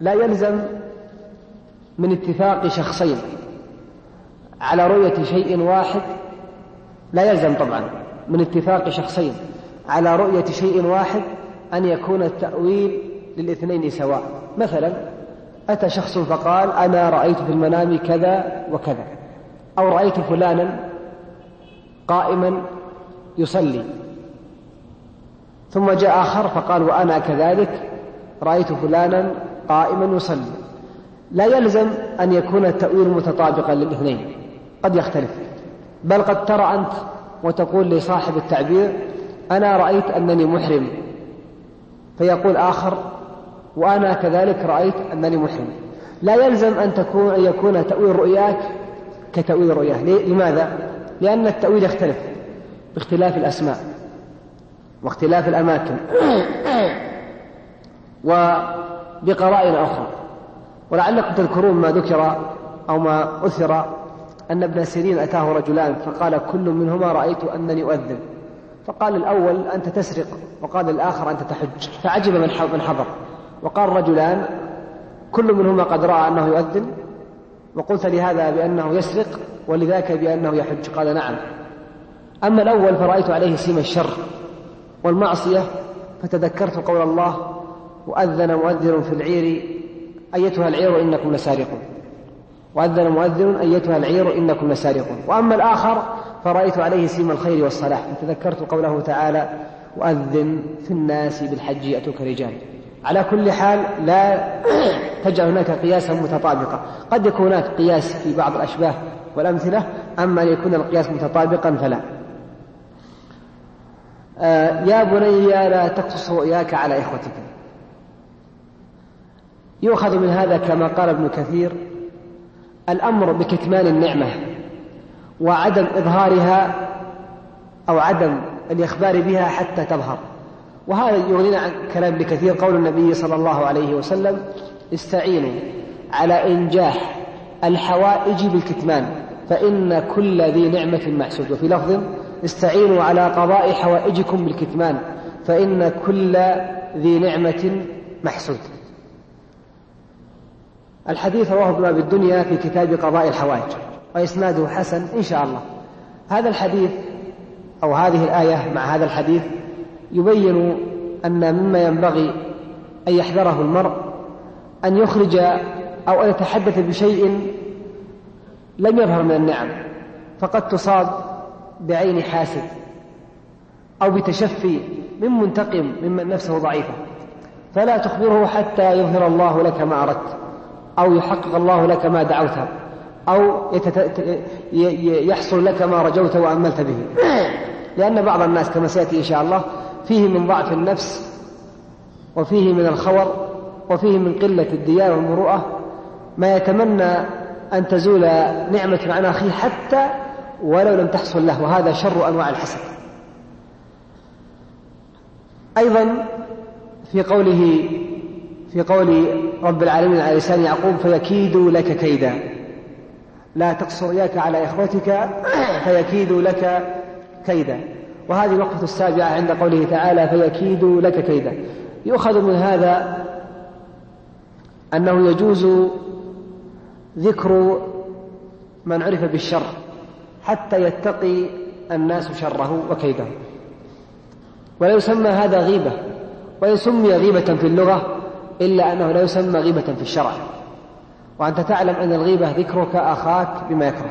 لا يلزم من اتفاق شخصين على رؤية شيء واحد، لا يلزم طبعا من اتفاق شخصين على رؤية شيء واحد أن يكون التأويل للاثنين سواء. مثلا أتى شخص فقال أنا رأيت في المنام كذا وكذا، أو رأيت فلانا قائما يصلي، ثم جاء آخر فقال وأنا كذلك رأيت فلانا قائما يصلي. لا يلزم أن يكون التأويل متطابقا للاثنين، قد يختلف. بل قد ترى أنت وتقول لصاحب التعبير أنا رأيت أنني محرم، فيقول آخر وأنا كذلك رأيت أنني محرم. لا يلزم أن يكون تأويل رؤياك كتأويل رؤياه. لماذا؟ لأن التأويل يختلف باختلاف الأسماء واختلاف الأماكن وبقرائن أخرى. ولعلكم تذكرون ما ذكر أو ما أثر أن ابن سيرين أتاه رجلان فقال كل منهما رأيت أنني أؤذن، فقال الأول أنت تسرق، وقال الآخر أنت تحج، فعجب من حضر. وقال رجلان كل منهما قد رأى أنه يؤذن، وقلت لهذا بأنه يسرق ولذاك بأنه يحج، قال نعم. أما الأول فرأيت عليه سيم الشر والمعصية، فتذكرت قول الله وأذن مؤذن في العير أيتها العير إنكم لسارقون، وأذن مؤذن أيتها العير إنكم لسارقون. وأما الآخر فرأيت عليه سيم الخير والصلاح، فتذكرت قوله تعالى وأذن في الناس بالحج يأتوك رجال. على كل حال لا تجعل هناك قياسا متطابقا، قد يكون هناك قياس في بعض الأشباه والأمثلة، أما أن يكون القياس متطابقا فلا. يا بني لا تقصص رؤياك على إخوتك. يؤخذ من هذا كما قال ابن كثير الأمر بكتمان النعمة وعدم إظهارها أو عدم الإخبار بها حتى تظهر. وهذا يغنينا عن كلام ابن كثير قول النبي صلى الله عليه وسلم استعينوا على إنجاح الحوائج بالكتمان فإن كل ذي نعمة محسود. وفي لفظ استعينوا على قضاء حوائجكم بالكتمان فإن كل ذي نعمة محسود. الحديث رواه ابن أبي الدنيا في كتاب قضاء الحوائج وإسناده حسن إن شاء الله. هذا الحديث أو هذه الآية مع هذا الحديث يبين أن مما ينبغي أن يحذره المرء أن يخرج أو أن يتحدث بشيء لم يظهر من النعم، فقد تصاب بعين حاسد أو بتشفي من منتقم ممن نفسه ضعيفة، فلا تخبره حتى يظهر الله لك ما أردت أو يحقق الله لك ما دعوت أو يحصل لك ما رجوت وأملت به. لأن بعض الناس كما سيأتي إن شاء الله فيه من ضعف النفس وفيه من الخور وفيه من قلة الديانة والمروءة ما يتمنى أن تزول نعمة عن أخيه حتى ولو لم تحصل له، وهذا شر أنواع الحسد. أيضا في قول رب العالمين على لسان يعقوب فيكيدوا لك كيدا، لا تقصر رؤياك على إخوتك فيكيدوا لك كيدا. وهذه الوقفة السابعة عند قوله تعالى فيكيدوا لك كيدا. يؤخذ من هذا أنه يجوز ذكر من عرف بالشر حتى يتقي الناس شره وكيده، ولا يسمى هذا غيبة، وإن سمي غيبة في اللغة إلا أنه لا يسمى غيبة في الشرع. وأنت تعلم أن الغيبة ذكرك أخاك بما يكره.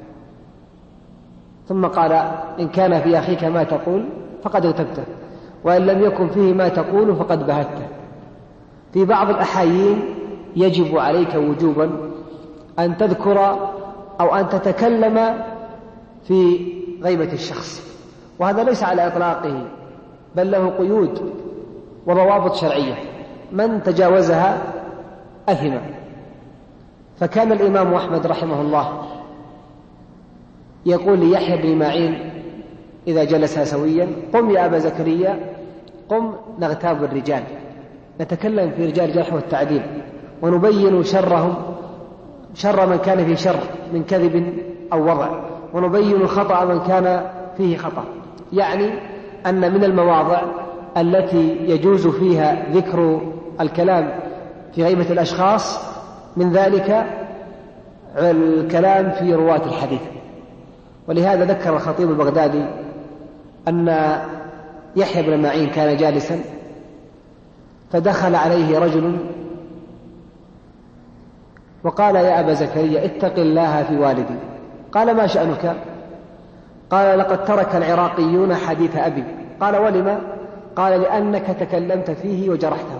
ثم قال إن كان في أخيك ما تقول فقد اغتبته وإن لم يكن فيه ما تقول فقد بهته. في بعض الأحايين يجب عليك وجوبا أن تذكر أو أن تتكلم في غيبة الشخص، وهذا ليس على إطلاقه بل له قيود وضوابط شرعية، من تجاوزها أثم. فكان الإمام أحمد رحمه الله يقول ليحيى بن معين إذا جلس سويا قم يا أبا زكريا قم نغتاب الرجال، نتكلم في رجال الجرح والتعديل ونبين شرهم، شر من كان فيه شر من كذب أو وضع، ونبين خطأ من كان فيه خطأ. يعني أن من المواضع التي يجوز فيها ذكر الكلام في غيبة الأشخاص من ذلك الكلام في رواة الحديث. ولهذا ذكر الخطيب البغدادي أن يحيى بن معين كان جالسا فدخل عليه رجل وقال: يا أبا زكريا اتق الله في والدي. قال: ما شأنك؟ قال: لقد ترك العراقيون حديث أبي. قال: ولم؟ قال: لأنك تكلمت فيه وجرحته.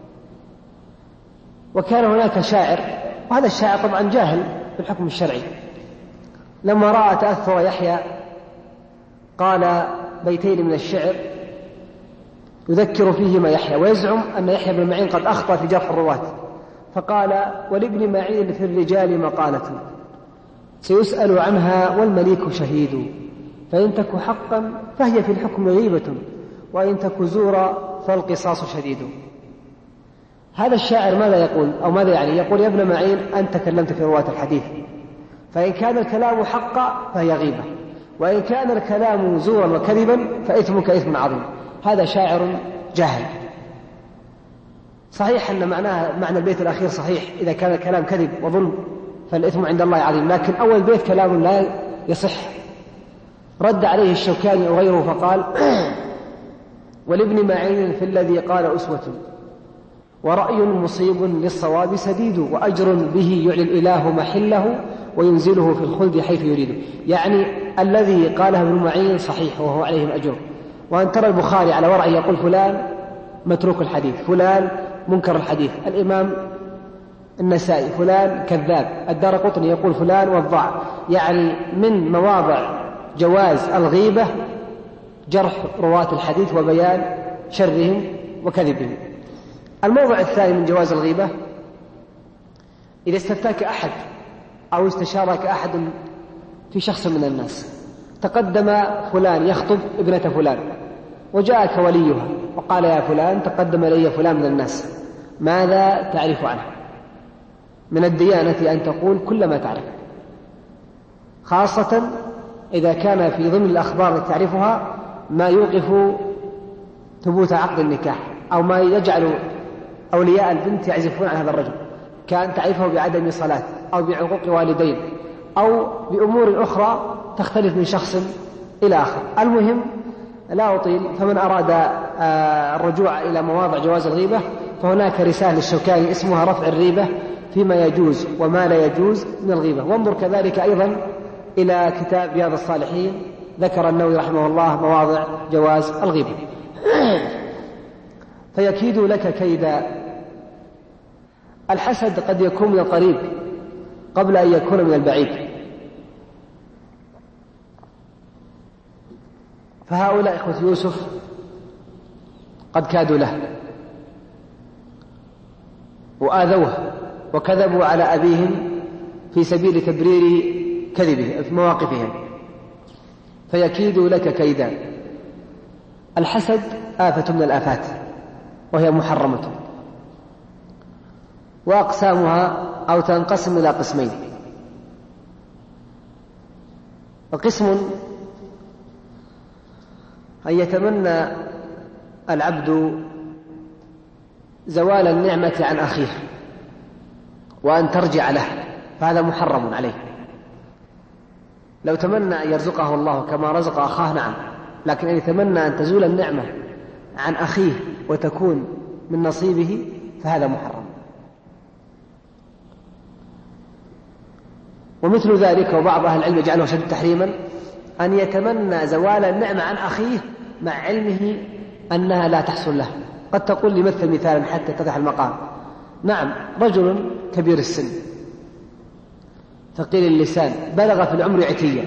وكان هناك شاعر، وهذا الشاعر طبعا جاهل بالحكم الشرعي، لما رأى تأثر يحيى قال بيتين من الشعر يذكر فيهما يحيى ويزعم أن يحيى بن معين قد أخطأ في جرح الرواة، فقال: ولابن معين في الرجال مقالة سيسأل عنها والمليك شهيد، فإن تك حقا فهي في الحكم غيبة، وإن تك زورا فالقصاص شديد. هذا الشاعر ماذا يقول أو ماذا يعني؟ يقول: يا ابن معين أنت تكلمت في رواة الحديث، فإن كان الكلام حقا فهي غيبة، وإن كان الكلام زورا وكذبا فإثمك إثم عظيم. هذا شاعر جاهل. صحيح أن معنى البيت الأخير صحيح، إذا كان الكلام كذب وظلم فالإثم عند الله عظيم، لكن أول بيت كلام لا يصح. رد عليه الشوكاني أو غيره فقال: ولابن معين في الذي قال أسوة، ورأي مصيب للصواب سديد، وأجر به يعلي الإله محله وينزله في الخلد حيث يريد. يعني الذي قاله ابن معين صحيح وهو عليه الأجر. وأن ترى البخاري على ورعه يقول فلان متروك الحديث، فلان منكر الحديث، الإمام النسائي فلان كذاب، الدارقطني يقول فلان وضاع. يعني من مواضع جواز الغيبة جرح رواة الحديث وبيان شرهم وكذبهم. الموضع الثاني من جواز الغيبة: إذا استفتاك أحد أو استشارك أحد في شخص من الناس، تقدم فلان يخطب ابنة فلان وجاءك وليها وقال: يا فلان تقدم لي فلان من الناس، ماذا تعرف عنه؟ من الديانة أن تقول كل ما تعرف، خاصة إذا كان في ضمن الأخبار التي تعرفها ما يوقف ثبوت عقد النكاح، أو ما يجعل أولياء البنت يعزفون عن هذا الرجل، كأن تعرفه بعدم صلاة أو بعقوق والدين أو بأمور أخرى تختلف من شخص إلى آخر. المهم لا أطيل، فمن أراد الرجوع إلى مواضع جواز الغيبة فهناك رسالة للشوكاني اسمها رفع الريبة فيما يجوز وما لا يجوز من الغيبة. وانظر كذلك أيضا إلى كتاب رياض الصالحين، ذكر النووي رحمه الله مواضع جواز الغيبة. فيكيد لك كيدا. الحسد قد يكون من القريب قبل أن يكون من البعيد، فهؤلاء إخوة يوسف قد كادوا له وآذوه وكذبوا على أبيهم في سبيل تبرير كذبه في مواقفهم، فيكيد لك كيدا. الحسد آفة من الآفات وهي محرمة، وأقسامها أو تنقسم إلى قسمين: وقسم أن يتمنى العبد زوال النعمة عن أخيه وأن ترجع له، فهذا محرم عليه. لو تمنى أن يرزقه الله كما رزق أخاه نعم، لكن أن يتمنى أن تزول النعمة عن أخيه وتكون من نصيبه فهذا محرم. ومثل ذلك وبعض أهل العلم يجعله شد تحريما أن يتمنى زوال النعمة عن أخيه مع علمه أنها لا تحصل له. قد تقول لي مثل مثالا حتى تتضح المقام: نعم، رجل كبير السن ثقيل اللسان بلغ في العمر عتيا،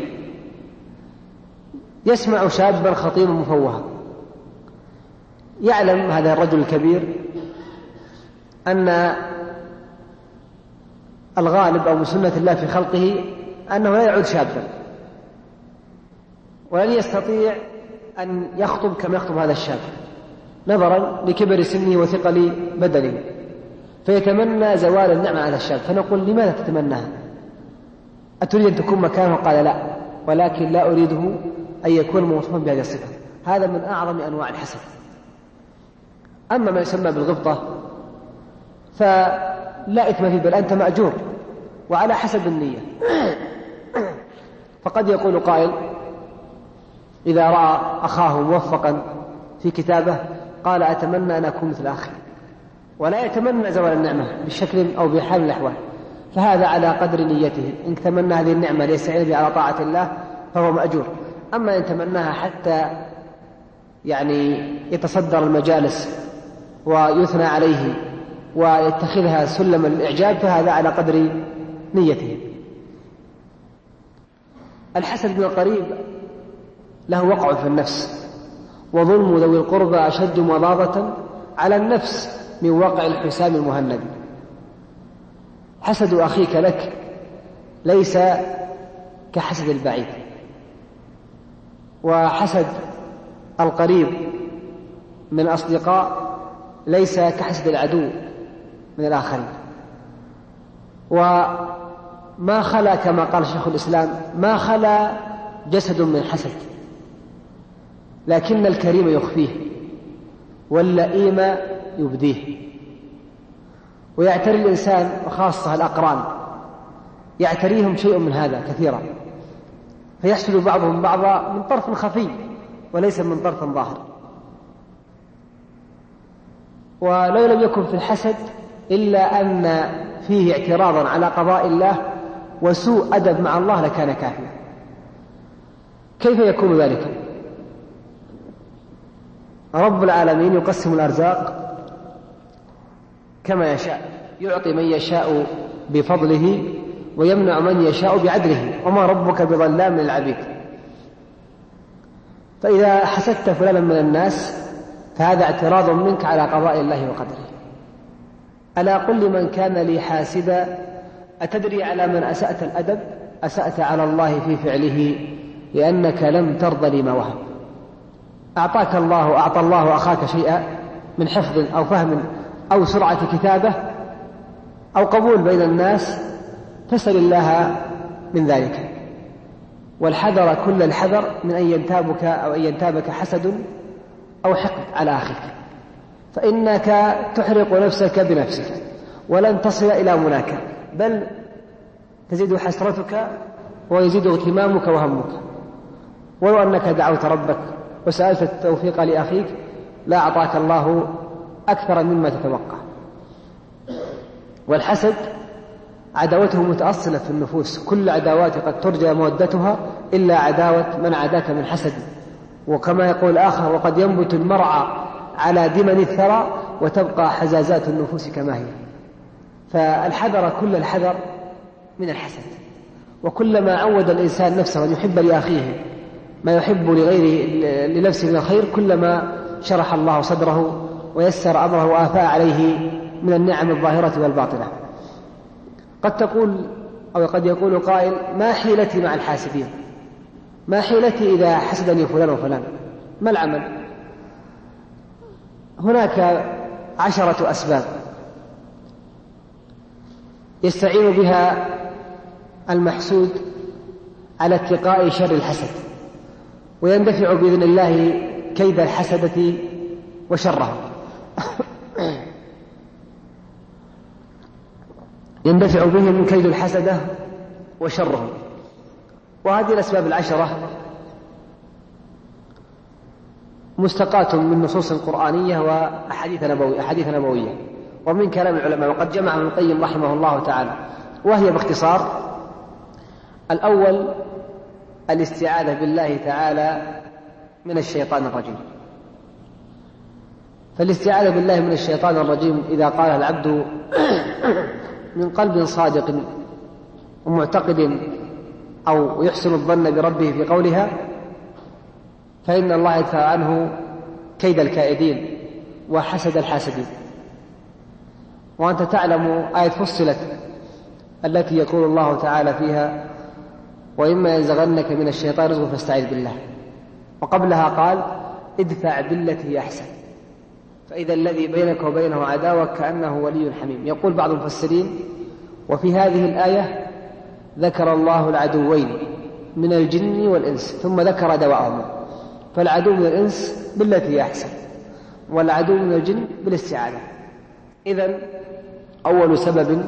يسمع شابا خطيبا مفوها، يعلم هذا الرجل الكبير أن الغالب أو سنة الله في خلقه أنه لا يعود شابا، ولن يستطيع أن يخطب كما يخطب هذا الشاب نظرا لكبر سنه وثقل بدنه، فيتمنى زوال النعمة على الشاب. فنقول: لماذا تتمناها؟ أتريد أن تكون مكانه؟ قال: لا، ولكن لا أريده أن يكون موصوفا بهذه الصفة. هذا من أعظم أنواع الحسد. أما ما يسمى بالغبطة فلا إثم فيه، بل أنت مأجور وعلى حسب النية. فقد يقول قائل إذا رأى أخاه موفقا في كتابه قال أتمنى أن أكون مثل أخي، ولا يتمنى زوال النعمة بشكل أو بحال من الأحوال، فهذا على قدر نيته. إن تمنى هذه النعمة ليستعين بها على طاعة الله فهو مأجور. أما إن تمناها حتى يتصدر المجالس ويثنى عليه ويتخذها سلما للإعجاب فهذا على قدر نيته. الحسد من القريب له وقع في النفس، وظلم ذوي القربى أشد مضاضة على النفس من وقع الحسام المهند. حسد أخيك لك ليس كحسد البعيد، وحسد القريب من الأصدقاء ليس كحسد العدو من الآخرين. وما خلا كما قال شيخ الإسلام ما خلا جسد من حسد، لكن الكريم يخفيه واللئيم يبديه. ويعتري الإنسان وخاصة الأقران يعتريهم شيء من هذا كثيرا، فيحسد بعضهم بعضا من طرف خفي وليس من طرف ظاهر. ولو لم يكن في الحسد إلا أن فيه اعتراضا على قضاء الله وسوء أدب مع الله لكان كافيا. كيف يكون ذلك؟ رب العالمين يقسم الأرزاق كما يشاء، يعطي من يشاء بفضله ويمنع من يشاء بعدله، وما ربك بظلام للعبيد. فإذا حسدت فلانا من الناس فهذا اعتراض منك على قضاء الله وقدره. ألا قل لمن كان لي حاسدا أتدري على من أسأت الأدب؟ أسأت على الله في فعله لأنك لم ترض لما وهب. أعطى الله أخاك شيئا من حفظ أو فهم أو سرعة كتابة أو قبول بين الناس، فاسأل الله من ذلك. والحذر كل الحذر من أن ينتابك أو أن ينتابك حسد أو حقد على أخيك، فإنك تحرق نفسك بنفسك ولن تصل إلى مناك، بل تزيد حسرتك ويزيد اغتمامك وهمك. ولو أنك دعوت ربك وسألت التوفيق لأخيك لا أعطاك الله أكثر مما تتوقع. والحسد عداوته متأصلة في النفوس، كل عداوات قد ترجى مودتها إلا عداوة من عداك من حسد. وكما يقول آخر وقد ينبت المرعى على دمن الثرى وتبقى حزازات النفوس كما هي. فالحذر كل الحذر من الحسد. وكلما عود الإنسان نفسه أن يحب لأخيه ما يحب لنفسه من الخير كلما شرح الله صدره ويسر أمره وآفاء عليه من النعم الظاهرة والباطنة. قد تقول أو قد يقول قائل ما حيلتي مع الحاسدين؟ ما حيلتي إذا حسدني فلان وفلان؟ ما العمل؟ هناك 10 أسباب يستعين بها المحسود على اتقاء شر الحسد، ويندفع بإذن الله كيد الحسدة وشره. يندفع بهم كيد الحسدة وشرهم. وهذه الأسباب 10 مستقاة من نصوص قرآنية وأحاديث نبوية ومن كلام العلماء، وقد جمع ابن القيم رحمه الله تعالى. وهي باختصار: الأول الاستعاذة بالله تعالى من الشيطان الرجيم. فالاستعاذة بالله من الشيطان الرجيم إذا قالها العبد من قلب صادق ومعتقد أو يحسن الظن بربه في قولها فإن الله يدفع عنه كيد الكائدين وحسد الحاسدين. وأنت تعلم آية فصلت التي يقول الله تعالى فيها وإما ينزغنك من الشيطان نزغ فاستعذ بالله، وقبلها قال ادفع بالتي هي أحسن فإذا الذي بينك وبينه عداوة كأنه ولي حميم. يقول بعض المفسرين وفي هذه الآية ذكر الله العدوين من الجن والإنس ثم ذكر دواءهم، فالعدو من الإنس بالتي هي أحسن والعدو من الجن بالاستعاذة. إذن أول سبب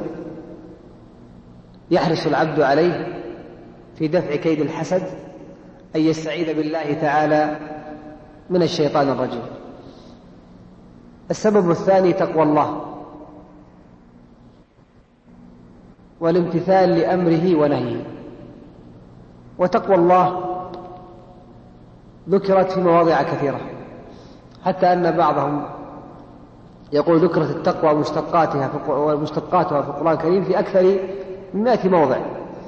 يحرص العبد عليه في دفع كيد الحسد أن يستعيذ بالله تعالى من الشيطان الرجيم. السبب الثاني تقوى الله والامتثال لأمره ونهيه. وتقوى الله ذكرت في مواضع كثيرة، حتى أن بعضهم يقول ذكرت التقوى ومشتقاتها في القرآن الكريم في أكثر من 100 موضع.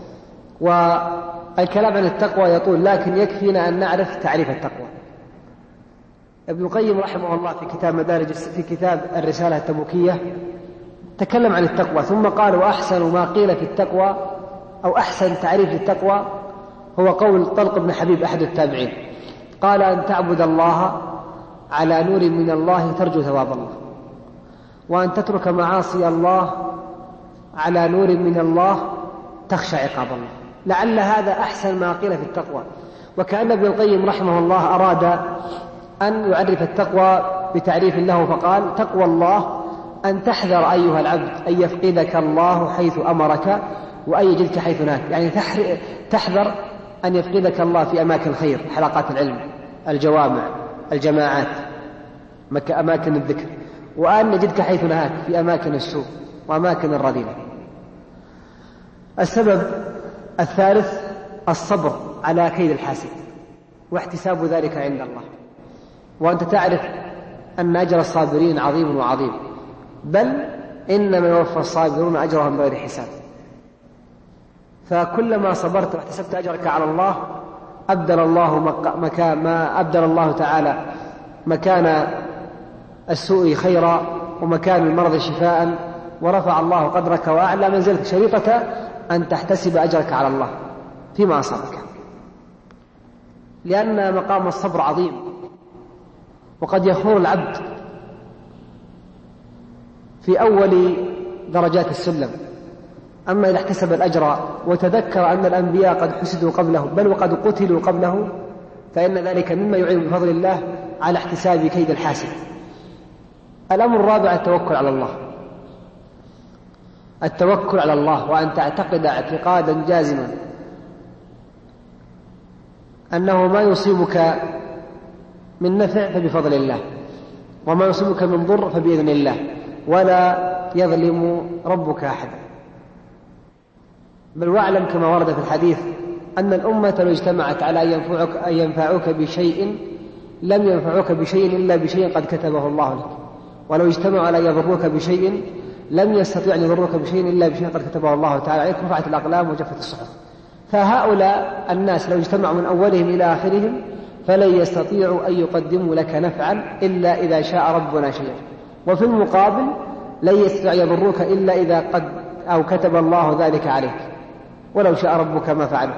والكلام عن التقوى يطول، لكن يكفينا أن نعرف تعريف التقوى. ابن القيم رحمه الله في كتاب الرسالة التبوكية تكلم عن التقوى، ثم قال: وأحسن ما قيل في التقوى أو أحسن تعريف للتقوى هو قول طلق بن حبيب أحد التابعين، قال: أن تعبد الله على نور من الله ترجو ثواب الله، وأن تترك معاصي الله على نور من الله تخشى عقاب الله. لعل هذا أحسن ما قيل في التقوى. وكأن ابن القيم رحمه الله أراد أن يعرف التقوى بتعريف له، فقال: تقوى الله أن تحذر أيها العبد أن يفقدك الله حيث أمرك وأن يجدك حيث نهاك. يعني تحذر أن يفقدك الله في أماكن الخير، حلقات العلم، الجوامع، الجماعات، أماكن الذكر، وأن يجدك حيث نهاك في أماكن السوء وأماكن الرذيلة. السبب الثالث الصبر على كيد الحاسد واحتساب ذلك عند الله. وأنت تعرف أن أجر الصابرين عظيم وعظيم، بل إنما يوفى الصابرون أجرهم بغير حساب. فكلما صبرت واحتسبت أجرك على الله أبدل الله تعالى مكان السوء خيرا ومكان المرض شفاء، ورفع الله قدرك وأعلى منزلتك، شريطة أن تحتسب أجرك على الله فيما أصابك، لأن مقام الصبر عظيم، وقد يخور العبد في أول درجات السلم. أما إذا احتسب الأجر وتذكر أن الأنبياء قد حسدوا قبله بل وقد قتلوا قبله، فإن ذلك مما يعين بفضل الله على احتساب كيد الحاسد. الأمر الرابع التوكل على الله. التوكل على الله، وأن تعتقد اعتقادا جازما أنه ما يصيبك من نفع فبفضل الله، وما يصيبك من ضر فبإذن الله، ولا يظلم ربك أحدا. بل واعلم كما ورد في الحديث أن الأمة لو اجتمعت على أن ينفعوك بشيء لم ينفعوك بشيء إلا بشيء قد كتبه الله لك، ولو اجتمعوا على أن يضروك بشيء لم يستطيع أن يضروك بشيء إلا بشيء قد كتبه الله تعالى عليك، رفعت الأقلام وجفت الصحف. فهؤلاء الناس لو اجتمعوا من أولهم إلى آخرهم فلن يستطيعوا أن يقدموا لك نفعا إلا إذا شاء ربنا شيئا، وفي المقابل لن يستطيع يضروك إلا إذا قد أو كتب الله ذلك عليك، ولو شاء ربك ما فعله.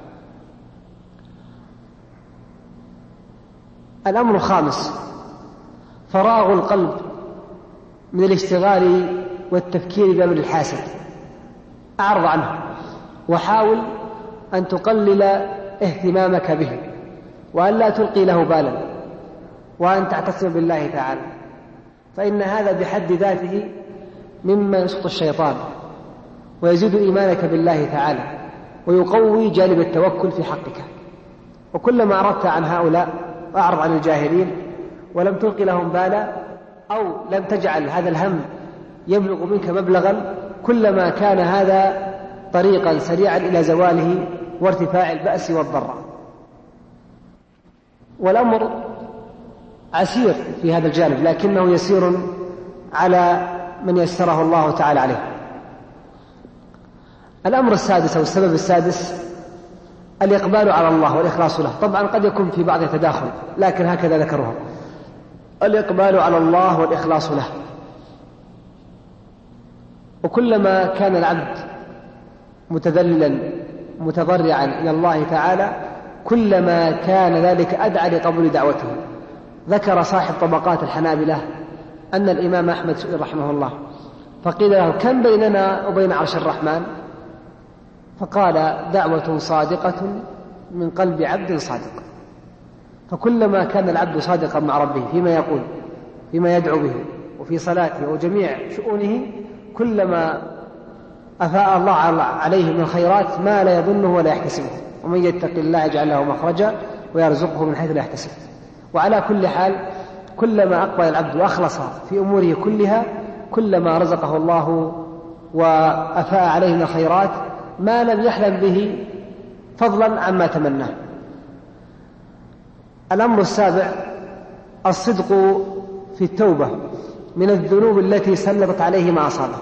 الأمر الخامس فراغ القلب من الاشتغال والتفكير بأمر الحاسد. أعرض عنه وحاول أن تقلل اهتمامك به، وأن لا تلقي له بالا، وأن تعتصم بالله تعالى، فإن هذا بحد ذاته مما يسقط الشيطان ويزيد إيمانك بالله تعالى ويقوي جانب التوكل في حقك. وكلما أردت عن هؤلاء وأعرض عن الجاهلين ولم تلقي لهم بالا أو لم تجعل هذا الهم يبلغ منك مبلغا، كلما كان هذا طريقا سريعا إلى زواله وارتفاع البأس والضراء. والأمر عسير في هذا الجانب، لكنه يسير على من يسره الله تعالى عليه. الأمر السادس أو السبب السادس الإقبال على الله والإخلاص له. طبعا قد يكون في بعض تداخل، لكن هكذا ذكرها: الإقبال على الله والإخلاص له. وكلما كان العبد متذللا متضرعا إلى الله تعالى كلما كان ذلك أدعى لقبول دعوته. ذكر صاحب طبقات الحنابلة أن الإمام أحمد سئل رحمه الله فقيل له: كم بيننا وبين عرش الرحمن؟ فقال: دعوة صادقة من قلب عبد صادق. فكلما كان العبد صادقا مع ربه فيما يقول فيما يدعو به وفي صلاته وجميع شؤونه، كلما أفاء الله عليه من الخيرات ما لا يظنه ولا يحتسبه، ومن يتق الله يجعل له مخرجا ويرزقه من حيث لا يحتسب. وعلى كل حال كلما أقبل العبد وأخلص في أموره كلها كلما رزقه الله وأفاء عليه من الخيرات ما لم يحلم به فضلا عما تمناه. الأمر السابع الصدق في التوبة من الذنوب التي سلطت عليه ما أصابه.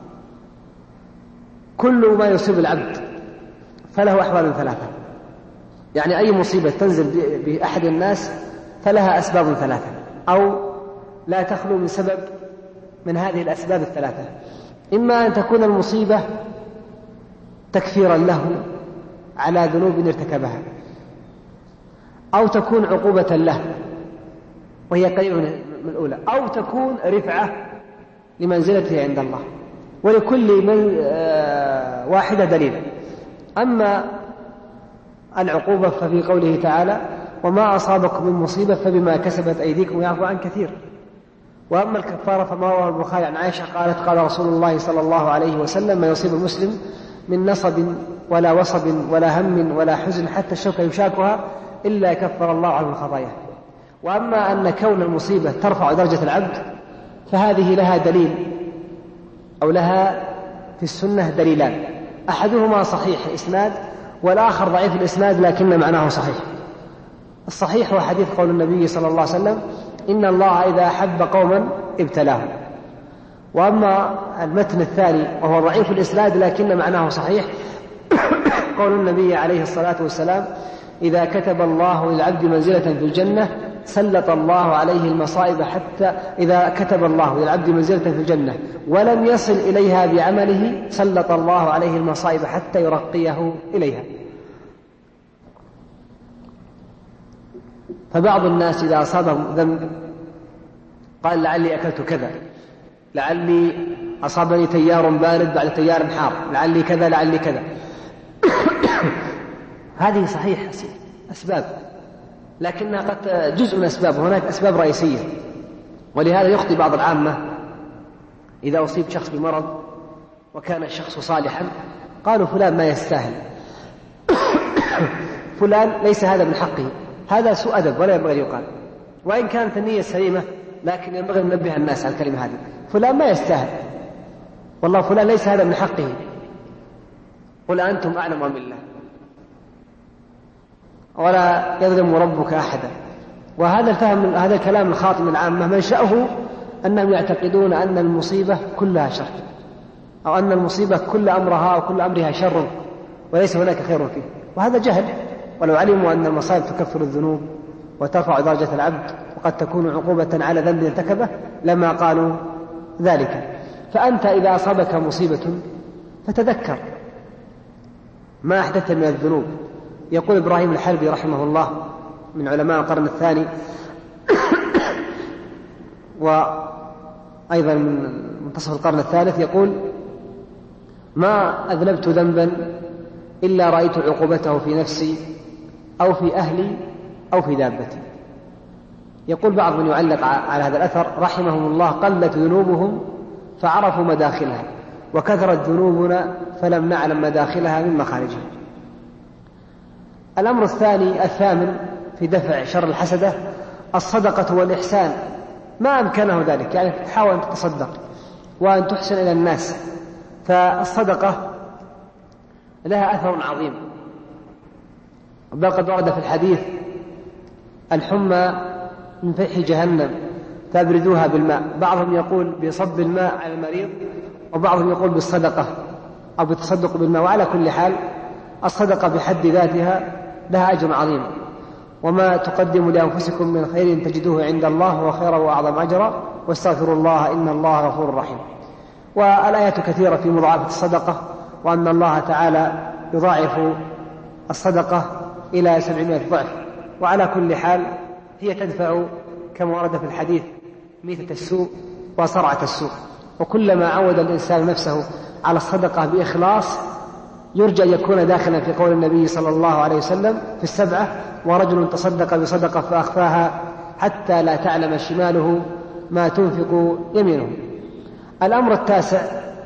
كل ما يصيب العبد فله أحوال ثلاثة، يعني أي مصيبة تنزل بأحد الناس فلها أسباب ثلاثة أو لا تخلو من سبب من هذه الأسباب الثلاثة. إما أن تكون المصيبة تكفيرا له على ذنوب ارتكبها، أو تكون عقوبة له وهي قريبة من الأولى، أو تكون رفعة لمنزلته عند الله، ولكل من واحدة دليل. أما العقوبة ففي قوله تعالى وما أصابكم من مصيبة فبما كسبت أيديكم ويعفو عن كثير. وأما الكفارة فما رواه البخاري عن عائشة قالت قال رسول الله صلى الله عليه وسلم ما يصيب المسلم من نصب ولا وصب ولا هم ولا حزن حتى الشوكة يشاكها إلا كفر الله عنه الخطايا. وأما أن كون المصيبة ترفع درجة العبد فهذه لها دليل أو لها في السنة دليلان، أحدهما صحيح الإسناد والآخر ضعيف الإسناد لكن معناه صحيح. الصحيح هو حديث قول النبي صلى الله عليه وسلم إن الله إذا أحب قوما ابتلاهم. وأما المتن الثاني وهو ضعيف الإسناد لكن معناه صحيح قول النبي عليه الصلاة والسلام إذا كتب الله للعبد منزلة في الجنة سلط الله عليه المصائب حتى إذا كتب الله للعبد منزلة في الجنة ولم يصل إليها بعمله سلط الله عليه المصائب حتى يرقيه إليها. فبعض الناس إذا أصابهم ذنب قال لعلي أكلت كذا، لعلي أصابني تيار بارد بعد تيار حار، لعلي كذا لعلي كذا. هذه صحيح أسباب لكنها قد جزء من أسباب، هناك أسباب رئيسية. ولهذا يخطئ بعض العامة إذا أصيب شخص بمرض وكان الشخص صالحا قالوا فلان ما يستاهل، فلان ليس هذا من حقه، هذا سوء أدب ولا ينبغي يقال، وإن كانت النية سليمة لكن ينبغي أن ننبه الناس على الكلمة هذه. فلان ما يستاهل، والله فلان ليس هذا من حقه، قل أنتم أعلم أم الله، ولا يظلم ربك أحدا. وهذا الفهم هذا الكلام الخاطئ من العامة منشأه أنهم يعتقدون أن المصيبة كلها شر، أو أن المصيبة كل أمرها وكل أمرها شر وليس هناك خير فيه، وهذا جهل. ولو علموا أن المصائب تكفر الذنوب وترفع درجة العبد وقد تكون عقوبة على ذنب ارتكبه لما قالوا ذلك. فأنت إذا أصابك مصيبة فتذكر ما أحدثت من الذنوب. يقول إبراهيم الحلبي رحمه الله من علماء القرن الثاني وأيضا من منتصف القرن الثالث، يقول ما أذنبت ذنبا إلا رأيت عقوبته في نفسي أو في أهلي أو في دابتي. يقول بعض من يعلق على هذا الأثر رحمهم الله قلت ذنوبهم فعرفوا مداخلها وكثرت ذنوبنا فلم نعلم مداخلها من مخارجها. الأمر الثاني الثامن في دفع شر الحسدة الصدقة والإحسان ما أمكنه ذلك، يعني تحاول أن تتصدق وأن تحسن إلى الناس. فالصدقة لها أثر عظيم، بل قد ورد في الحديث الحمى من فيح جهنم فابردوها بالماء. بعضهم يقول بصب الماء على المريض وبعضهم يقول بالصدقة أو بالتصدق بالماء. وعلى كل حال الصدقة بحد ذاتها لها أجر عظيم، وما تقدموا لأنفسكم من خير تجدوه عند الله هو خيرا وأعظم أجرا واستغفروا الله إن الله غفور رحيم. والآيات كثيرة في مضاعفة الصدقة، وأن الله تعالى يضاعف الصدقة إلى 700 ضعف. وعلى كل حال هي تدفع كما ورد في الحديث ميتة السوء وصرعة السوء. وكلما عود الإنسان نفسه على الصدقة بإخلاص يرجى أن يكون داخلا في قول النبي صلى الله عليه وسلم في السبعة ورجل تصدق بصدقة فأخفاها حتى لا تعلم شماله ما تنفق يمينه. الأمر التاسع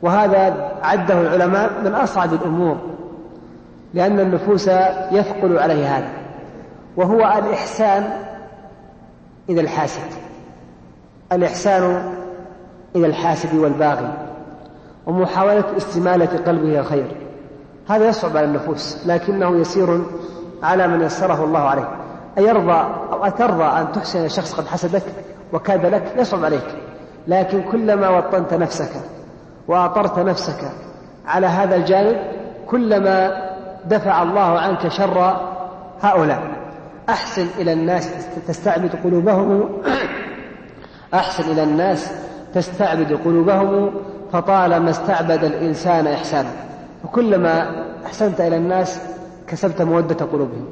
وهذا عده العلماء من أصعب الأمور، لأن النفوس يثقل عليه هذا، وهو الإحسان إلى الحاسد، الإحسان إلى الحاسد والباغي، ومحاولة استمالة قلبه الخير. هذا يصعب على النفوس، لكنه يسير على من يسره الله عليه. أيرضى أو أترضى أن تحسن شخص قد حسدك وكاد لك؟ يصعب عليك، لكن كلما وطنت نفسك وأطرت نفسك على هذا الجانب كلما دفع الله عنك شر هؤلاء. أحسن إلى الناس تستعبد قلوبهم أحسن إلى الناس تستعبد قلوبهم فطالما استعبد الإنسان إحسانا. وكلما أحسنت إلى الناس كسبت مودة قلوبهم،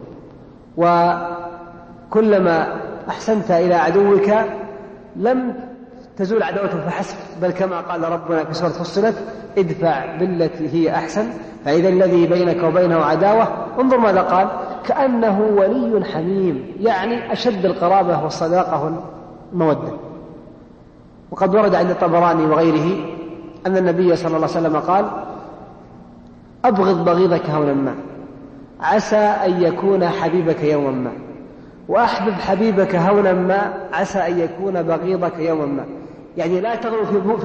وكلما أحسنت إلى عدوك لم تزول عداوته فحسب، بل كما قال ربنا في سورة فصلت: ادفع بالتي هي أحسن فإذا الذي بينك وبينه عداوة. انظر ماذا قال: كأنه ولي حميم، يعني أشد القرابة والصداقة والمودة. وقد ورد عند الطبراني وغيره أن النبي صلى الله عليه وسلم قال: أبغض بغيضك هونا ما عسى أن يكون حبيبك يوما ما، وأحبب حبيبك هونا ما عسى أن يكون بغيضك يوما ما. يعني لا تغلو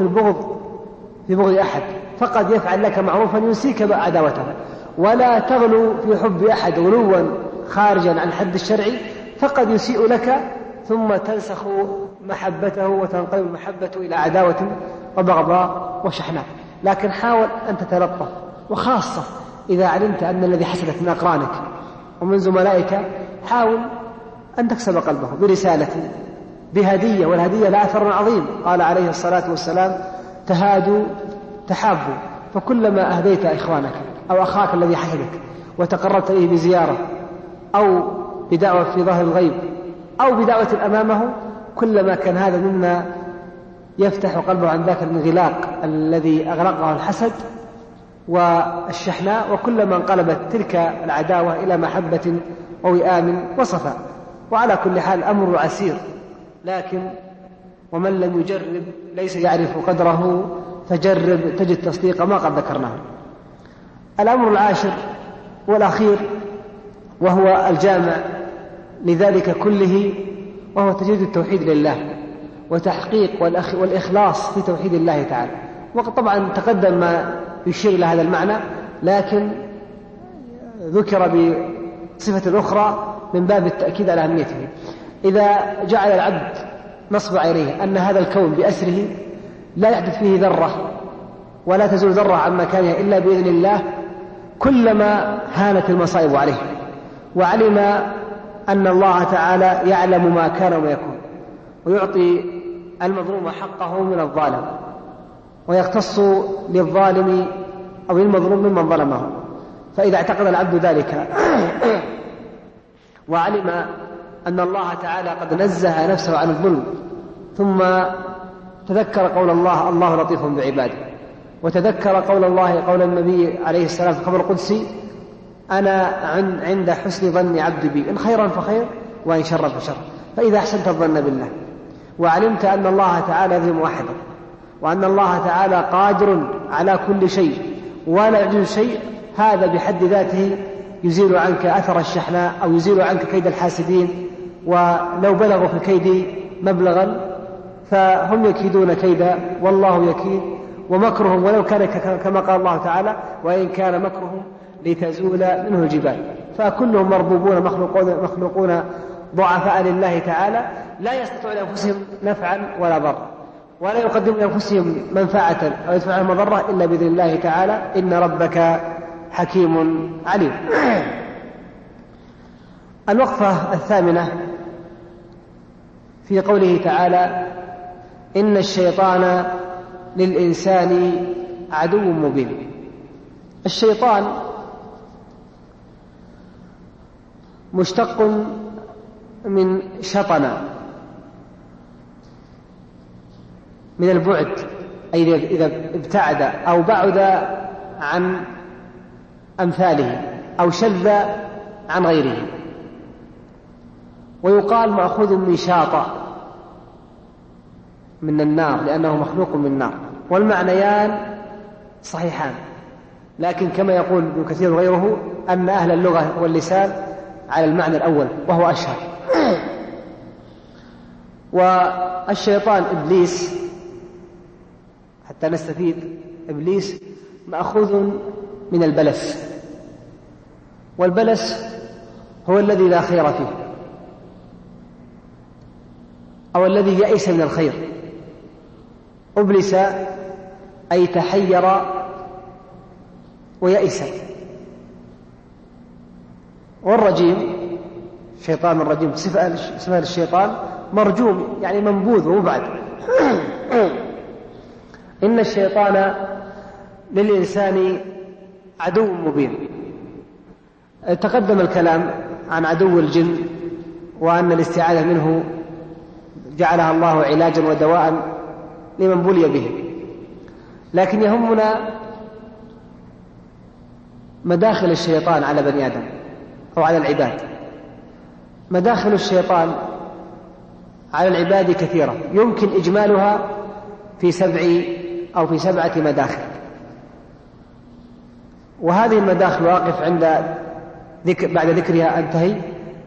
في بغض أحد، فقد يفعل لك معروفا ينسيك عداوته، ولا تغلو في حب أحد غلوا خارجا عن حد الشرعي، فقد يسيء لك ثم تنسخ محبته وتنقلب محبته إلى عداوة وبغضاء وشحناء. لكن حاول أن تتلطف، وخاصة إذا علمت أن الذي حسدك من أقرانك ومن زملائك، حاول أن تكسب قلبه برسالة، بهدية، والهدية لها أثر عظيم. قال عليه الصلاة والسلام: تهادوا تحابوا. فكلما أهديت إخوانك أو أخاك الذي حسدك وتقربت إليه بزيارة أو بدعوة في ظهر الغيب أو بدعوة أمامه، كلما كان هذا مما يفتح قلبه عن ذاك الانغلاق الذي أغلقه الحسد والشحناء، وكلما انقلبت تلك العداوة إلى محبة ووئام وصفاء. وعلى كل حال أمر عسير، لكن ومن لم يجرب ليس يعرف قدره، فجرب تجد تصديق ما قد ذكرناه. الأمر العاشر والأخير وهو الجامع لذلك كله، وهو تجديد التوحيد لله وتحقيق والإخلاص في توحيد الله تعالى. وطبعا تقدم ما يشير إلى هذا المعنى، لكن ذكر بصفة أخرى من باب التأكيد على أهميته. إذا جعل العبد نصب عينيه أن هذا الكون بأسره لا يحدث فيه ذرة ولا تزول ذرة عن مكانها إلا بإذن الله، كلما هانت المصائب عليه، وعلم أن الله تعالى يعلم ما كان وما يكون، ويعطي المظلوم حقه من الظالم، ويختص للظالم أو للمظلوم ممن ظلمه. فإذا اعتقد العبد ذلك وعلم أن الله تعالى قد نزه نفسه عن الظلم، ثم تذكر قول الله: الله لطيف بعباده، وتذكر قول النبي عليه السلام في الخبر القدسي: أنا عند حسن ظن عبد بي، إن خيرا فخير وإن شرا فشر. فإذا أحسنت الظن بالله وعلمت أن الله تعالى يظلم أحدا، وأن الله تعالى قادر على كل شيء ولا يعجز شيء، هذا بحد ذاته يزيل عنك أثر الشحناء أو يزيل عنك كيد الحاسدين. ولو بلغوا في الكيد مبلغا فهم يكيدون كيدا والله يكيد، ومكرهم ولو كان كما قال الله تعالى: وإن كان مكرهم لتزول منه الجبال. فكلهم مربوبون مخلوقون ضعفاء لله تعالى، لا يستطيعون لأنفسهم نفعا ولا ضرا، ولا يقدمون لأنفسهم منفعة أو يدفع مضرة إلا بإذن الله تعالى. إن ربك حكيم عليم. الوقفة الثامنة في قوله تعالى: إن الشيطان للإنسان عدو مبين. الشيطان مشتق من شطن، من البعد، أي إذا ابتعد أو بعد عن أمثاله أو شذ عن غيره. ويقال مأخوذ من شاطئ من النار، لأنه مخلوق من النار. والمعنيان صحيحان، لكن كما يقول ابن كثير وغيره أن أهل اللغة واللسان على المعنى الأول وهو أشهر. والشيطان إبليس، حتى نستفيد، إبليس مأخوذ من البلس، والبلس هو الذي لا خير فيه أو الذي يئس من الخير. أبلس أي تحير ويئس. والرجيم، شيطان الرجيم اسمها الشيطان مرجوم يعني منبوذ ومبعد. إن الشيطان للإنسان عدو مبين. تقدم الكلام عن عدو الجن وأن الاستعاذة منه جعلها الله علاجا ودواء لمن بلي به، لكن يهمنا مداخل الشيطان على بني آدم أو على العباد. مداخل الشيطان على العباد كثيرة، يمكن إجمالها في 7 مداخل، وهذه المداخل واقف بعد ذكرها أنتهي.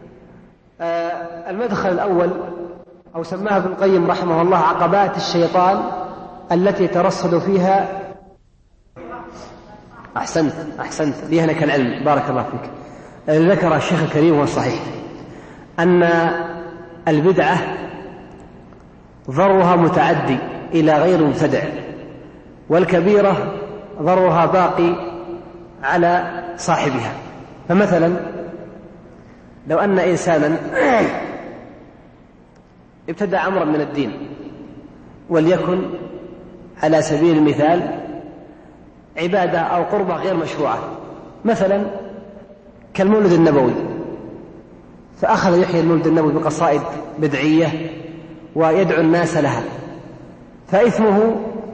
المدخل الأول أو سماها ابن القيم رحمه الله عقبات الشيطان التي ترصد فيها. أحسنت ليهنك العلم، بارك الله فيك. ذكر الشيخ الكريم والصحيح أن البدعة ضرها متعدي إلى غير مبتدع، والكبيرة ضرها باقي على صاحبها. فمثلا لو أن إنسانا ابتدع أمرا من الدين، وليكن على سبيل المثال عبادة أو قربة غير مشروعة، مثلا كالمولد النبوي، فأخذ يحيي المولد النبوي بقصائد بدعية ويدعو الناس لها، فإثمه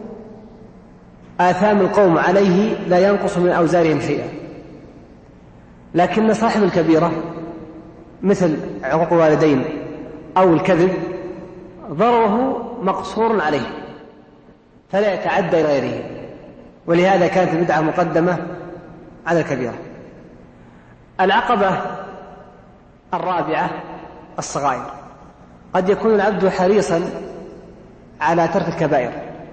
آثام القوم عليه لا ينقص من أوزارهم شيئا. لكن صاحب الكبيرة مثل عقوق الوالدين أو الكذب ضرره مقصور عليه فلا يتعدى إلى غيره، ولهذا كانت البدعة مقدمة على الكبيرة. العقبة الرابعة الصغائر. قد يكون العبد حريصا على ترك الكبائر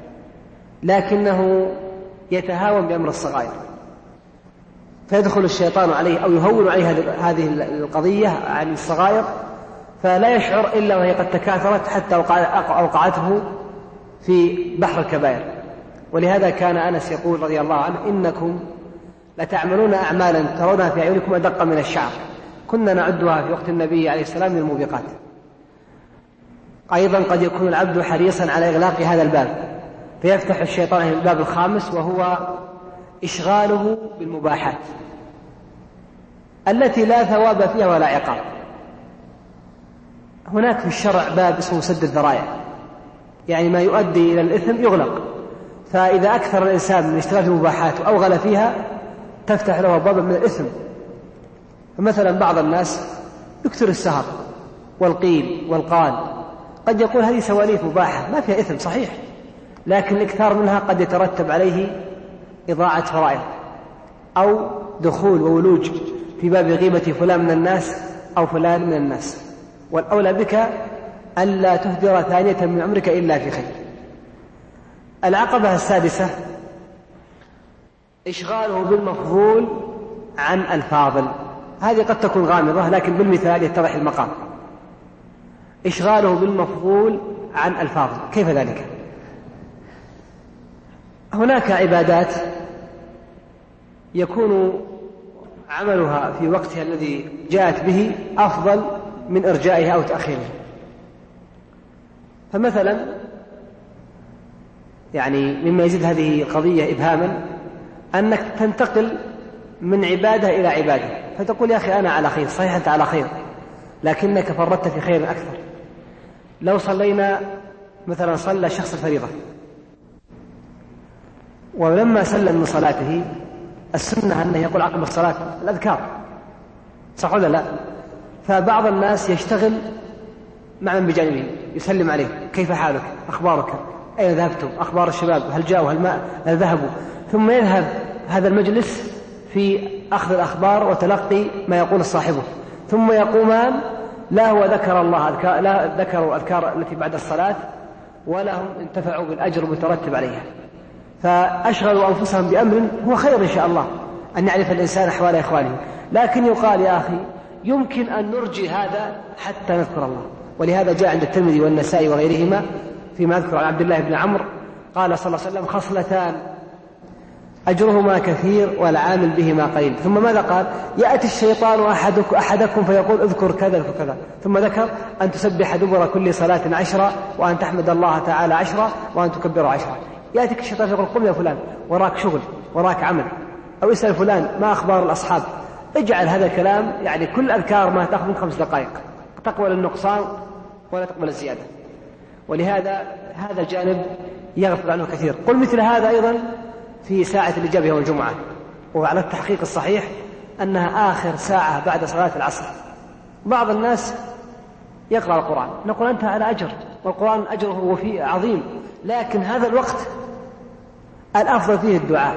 لكنه يتهاون بأمر الصغائر، فيدخل الشيطان عليه أو يهون عليه هذه القضية عن الصغائر، فلا يشعر إلا وهي قد تكاثرت حتى أوقعته في بحر الكبائر. ولهذا كان أنس يقول رضي الله عنه: إنكم لتعملون أعمالا ترونها في أعينكم أدق من الشعر، كنا نعدها في وقت النبي عليه السلام من الموبقات. أيضا قد يكون العبد حريصا على إغلاق هذا الباب، فيفتح الشيطان الباب الخامس وهو إشغاله بالمباحات التي لا ثواب فيها ولا عقاب. هناك في الشرع باب اسمه سد الذرائع، يعني ما يؤدي إلى الإثم يغلق، فإذا أكثر الإنسان من اشتغال في المباحات وأوغل فيها تفتح له بابا من الإثم. فمثلا بعض الناس يكثر السهر والقيل والقال، قد يقول هذه سواليف مباحة ما فيها إثم صحيح، لكن الإكثار منها قد يترتب عليه إضاعة فرائض أو دخول وولوج في باب غيبة فلان من الناس أو فلان من الناس. والأولى بك ألا تهدر ثانية من عمرك إلا في خير. العقبة السادسة إشغاله بالمفضول عن الفاضل. هذه قد تكون غامضة لكن بالمثال يتضح المقام. إشغاله بالمفضول عن الفاضل، كيف ذلك؟ هناك عبادات يكون عملها في وقتها الذي جاءت به أفضل من إرجائها أو تأخيرها. فمثلا يعني مما يزيد هذه القضية إبهاما أنك تنتقل من عبادة إلى عبادة، فتقول يا أخي أنا على خير، صحيح أنت على خير لكنك فرطت في خير أكثر. لو صلينا مثلا، صلى شخص الفريضة ولما سلم من صلاته السنة أنه يقول عقب الصلاة الأذكار، صح ولا لا؟ فبعض الناس يشتغل مع من بجانبه يسلم عليه: كيف حالك؟ أخبارك؟ أين ذهبتم؟ أخبار الشباب؟ هل جاءوا؟ هل ذهبوا؟ ثم يذهب هذا المجلس في أخذ الأخبار وتلقي ما يقول صاحبه، ثم يقومان لا هو ذكر الله لا ذكروا الأذكار التي بعد الصلاة ولا هم انتفعوا بالأجر المترتب عليها، فأشغلوا أنفسهم بأمر هو خير إن شاء الله أن يعرف الإنسان أحوال إخوانه، لكن يقال يا أخي يمكن أن نرجي هذا حتى نذكر الله. ولهذا جاء عند الترمذي والنسائي وغيرهما فيما أذكر عن عبد الله بن عمرو قال صلى الله عليه وسلم: خصلتان أجرهما كثير والعامل بهما قليل. ثم ماذا قال؟ يأتي الشيطان أحدكم فيقول اذكر كذا اذكر كذا، ثم ذكر أن تسبح دبر كل صلاة 10 وأن تحمد الله تعالى 10 وأن تكبر 10. يأتيك الشيطان يقول: قم يا فلان وراك شغل وراك عمل، أو اسأل فلان ما أخبار الأصحاب. اجعل هذا الكلام يعني كل أذكار ما تأخذ من 5 دقائق، تقبل النقصان ولا تقبل الزيادة. ولهذا هذا الجانب يغفل عنه كثير. قل مثل هذا أيضا في ساعة الإجابة يوم الجمعة، وعلى التحقيق الصحيح أنها آخر ساعة بعد صلاة العصر. بعض الناس يقرأ القرآن، نقول أنت على أجر، والقرآن أجره وفيه عظيم، لكن هذا الوقت الأفضل فيه الدعاء.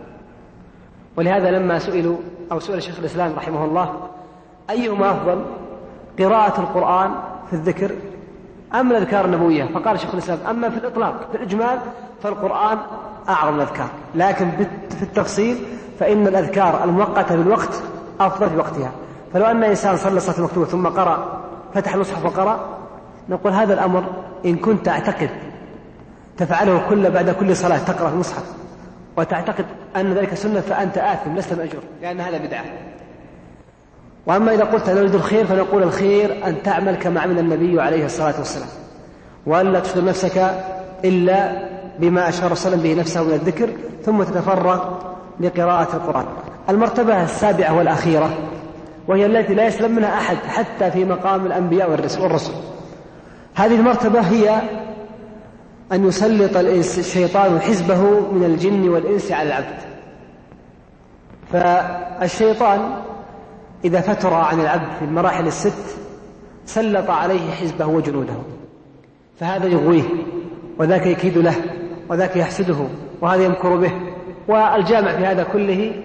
ولهذا لما سئلوا أو سئل شيخ الإسلام رحمه الله أيهما أفضل، قراءة القرآن في الذكر أم الأذكار النبوية، فقال شيخ الإسلام: أما في الإطلاق في الإجمال فالقرآن أعظم الأذكار، لكن في التفصيل فإن الأذكار المؤقتة بالوقت أفضل في وقتها. فلو أن إنسان صلى الصلاة المكتوبة ثم قرأ فتح المصحف وقرأ، نقول هذا الأمر إن كنت تعتقد تفعله بعد كل صلاة تقرأ في المصحف وتعتقد أن ذلك سنة فأنت آثم لست مأجور، لأن هذا بدعة. وأما إذا قلت نريد الخير فنقول الخير أن تعمل كما عمل النبي عليه الصلاة والسلام، وأن لا تشغل نفسك إلا بما أشار وسلم به نفسه من الذكر، ثم تتفرغ لقراءة القرآن. المرتبة السابعة والأخيرة وهي التي لا يسلم منها أحد حتى في مقام الأنبياء والرسل، هذه المرتبة هي أن يسلط الشيطان حزبه من الجن والإنس على العبد. فالشيطان إذا فتر عن العبد في المراحل 6 سلط عليه حزبه وجنوده، فهذا يغويه وذاك يكيد له وذاك يحسده وهذا يمكر به. والجامع في هذا كله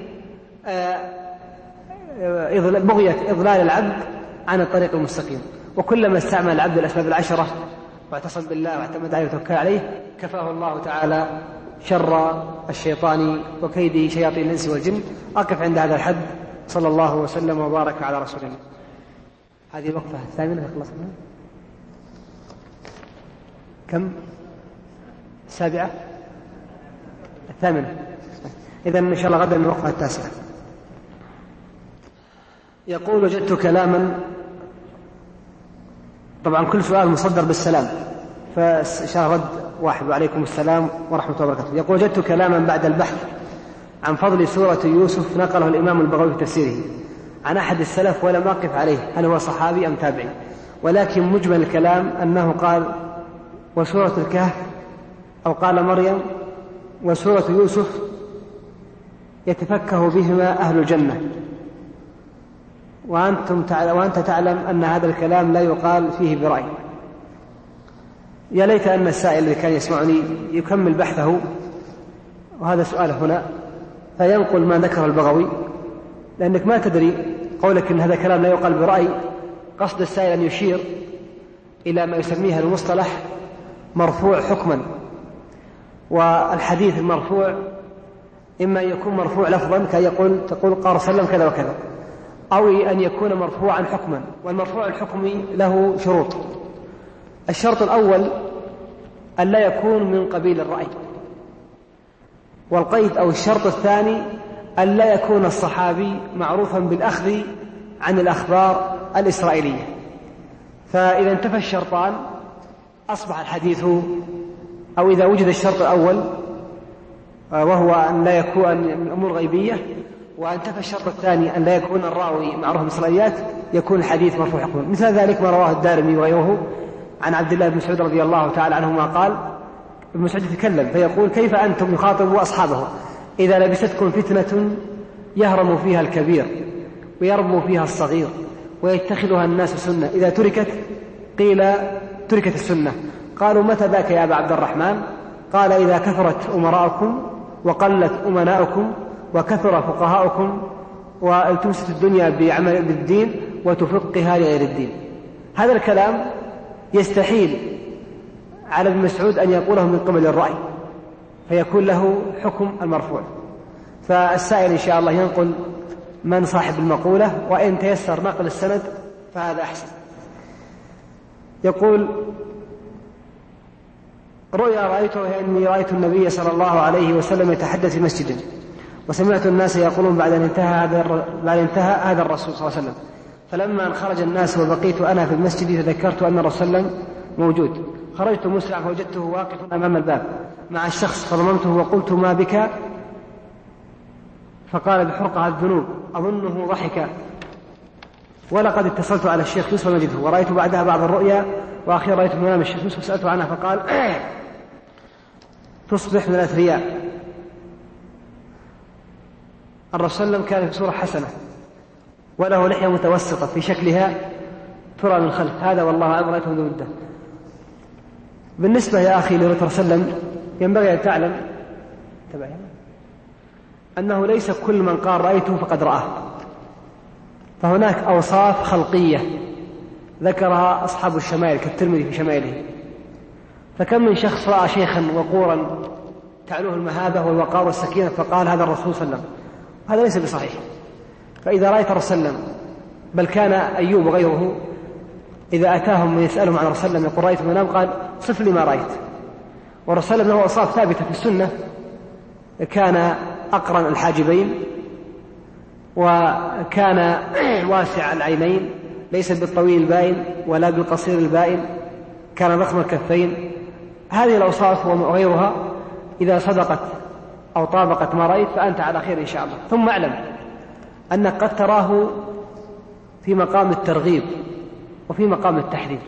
بغية إضلال العبد عن الطريق المستقيم. وكلما استعمل العبد الأسباب 10 واعتصم بالله واعتمد عليه وتوكل عليه كفاه الله تعالى شر الشيطان وكيد شياطين الإنس والجن. أقف عند هذا الحد. صلى الله وسلم وبارك على رسول الله. هذه الوقفة الثامنة خلصنا. كم؟ 7 الثامنة. إذن إن شاء الله غدا الوقفة 9. يقول: وجدت كلاما، طبعا كل سؤال مصدر بالسلام، فإشارة رد واحد: وعليكم السلام ورحمة الله وبركاته. يقول: وجدت كلاما بعد البحث عن فضل سورة يوسف نقله الإمام البغوي في تفسيره عن أحد السلف ولم أقف عليه هل هو صحابي أم تابعي، ولكن مجمل الكلام أنه قال: وسورة الكهف، أو قال مريم وسورة يوسف يتفكه بهما أهل الجنة، وأنت تعلم أن هذا الكلام لا يقال فيه برأي. يا ليت أن السائل الذي كان يسمعني يكمل بحثه، وهذا سؤال هنا، فينقل ما ذكر البغوي، لأنك ما تدري قولك إن هذا كلام لا يقال برأي، قصد السائل أن يشير إلى ما يسميها المصطلح مرفوع حكما. والحديث المرفوع إما أن يكون مرفوع لفظا تقول قال صلى الله عليه وسلم كذا وكذا، أو أن يكون مرفوعا حكما. والمرفوع الحكمي له شروط. الشرط الأول أن لا يكون من قبيل الرأي، والقيد أو الشرط الثاني أن لا يكون الصحابي معروفا بالأخذ عن الأخبار الإسرائيلية. فإذا انتفى الشرطان أصبح الحديث، أو إذا وجد الشرط الأول وهو أن لا يكون من أمور غيبية، وانتفى الشرط الثاني أن لا يكون الراوي معروف بالإسرائيليات، يكون الحديث مرفوع حكما. مثل ذلك ما رواه الدارمي وغيره عن عبد الله بن مسعود رضي الله تعالى عنهما قال: ابن مسعود يتكلم فيقول: كيف أنتم يخاطب أصحابه إذا لبستكم فتنة يهرم فيها الكبير ويربو فيها الصغير ويتخذها الناس سنة، إذا تركت قيل تركت السنة. قالوا: متى ذاك يا أبا عبد الرحمن؟ قال: إذا كثرت أمراءكم وقلت أمناؤكم وكثر فقهاؤكم والتمست الدنيا بعمل بالدين وتفقها لغير الدين. هذا الكلام يستحيل على ابن مسعود أن يقوله من قبل الرأي فيكون له حكم المرفوع. فالسائل إن شاء الله ينقل من صاحب المقولة، وإن تيسر نقل السند فهذا أحسن. يقول: رؤيا رأيته أني رأيت النبي صلى الله عليه وسلم يتحدث في مسجد، وسمعت الناس يقولون بعد أن انتهى هذا الرسول صلى الله عليه وسلم، فلما أن خرج الناس وبقيت أنا في المسجد تذكرت أن الرسول صلى الله عليه وسلم موجود، خرجت مسرعا فوجدته واقفا أمام الباب مع الشخص فضممته وقلت: ما بك؟ فقال: بحرقة الذنوب. أظنه ضحك. ولقد اتصلت على الشيخ يوسف مجده ورأيت بعدها بعض الرؤيا، وأخيرا رأيت منام الشيخ يوسف سألته عنها فقال: تصبح من الأثرياء. الرسول صلى الله عليه وسلم كان في صورة حسنة وله لحية متوسطة في شكلها ترى من خلف. هذا والله أعلم رأيته منذ مدة. بالنسبة يا أخي لرؤية الرسول صلى الله عليه وسلم ينبغي أن تعلم أنه ليس كل من قال رأيته فقد رآه، فهناك أوصاف خلقية ذكرها أصحاب الشمائل كالترمذي في شمائله. فكم من شخص رأى شيخا وقورا تعلوه المهابة والوقار والسكينة فقال هذا الرسول صلى الله عليه وسلم، هذا ليس بصحيح. فإذا رأيت الرسول صلى الله عليه وسلم، بل كان أيوب وغيره إذا أتاهم من يسألهم عن الرسول صلى الله عليه وسلم يقول رأيت المنام، قال: صف لي ما رأيت. والرسول صلى الله عليه وسلم له أوصاف ثابتة في السنة، كان أقرن الحاجبين، وكان واسع العينين ليس بالطويل البائن ولا بالقصير البائن، كان ضخم الكفين. هذه الأوصاف وغيرها إذا صدقت أو طابقت ما رأيت فأنت على خير إن شاء الله. ثم اعلم أنك قد تراه في مقام الترغيب وفي مقام التحذير،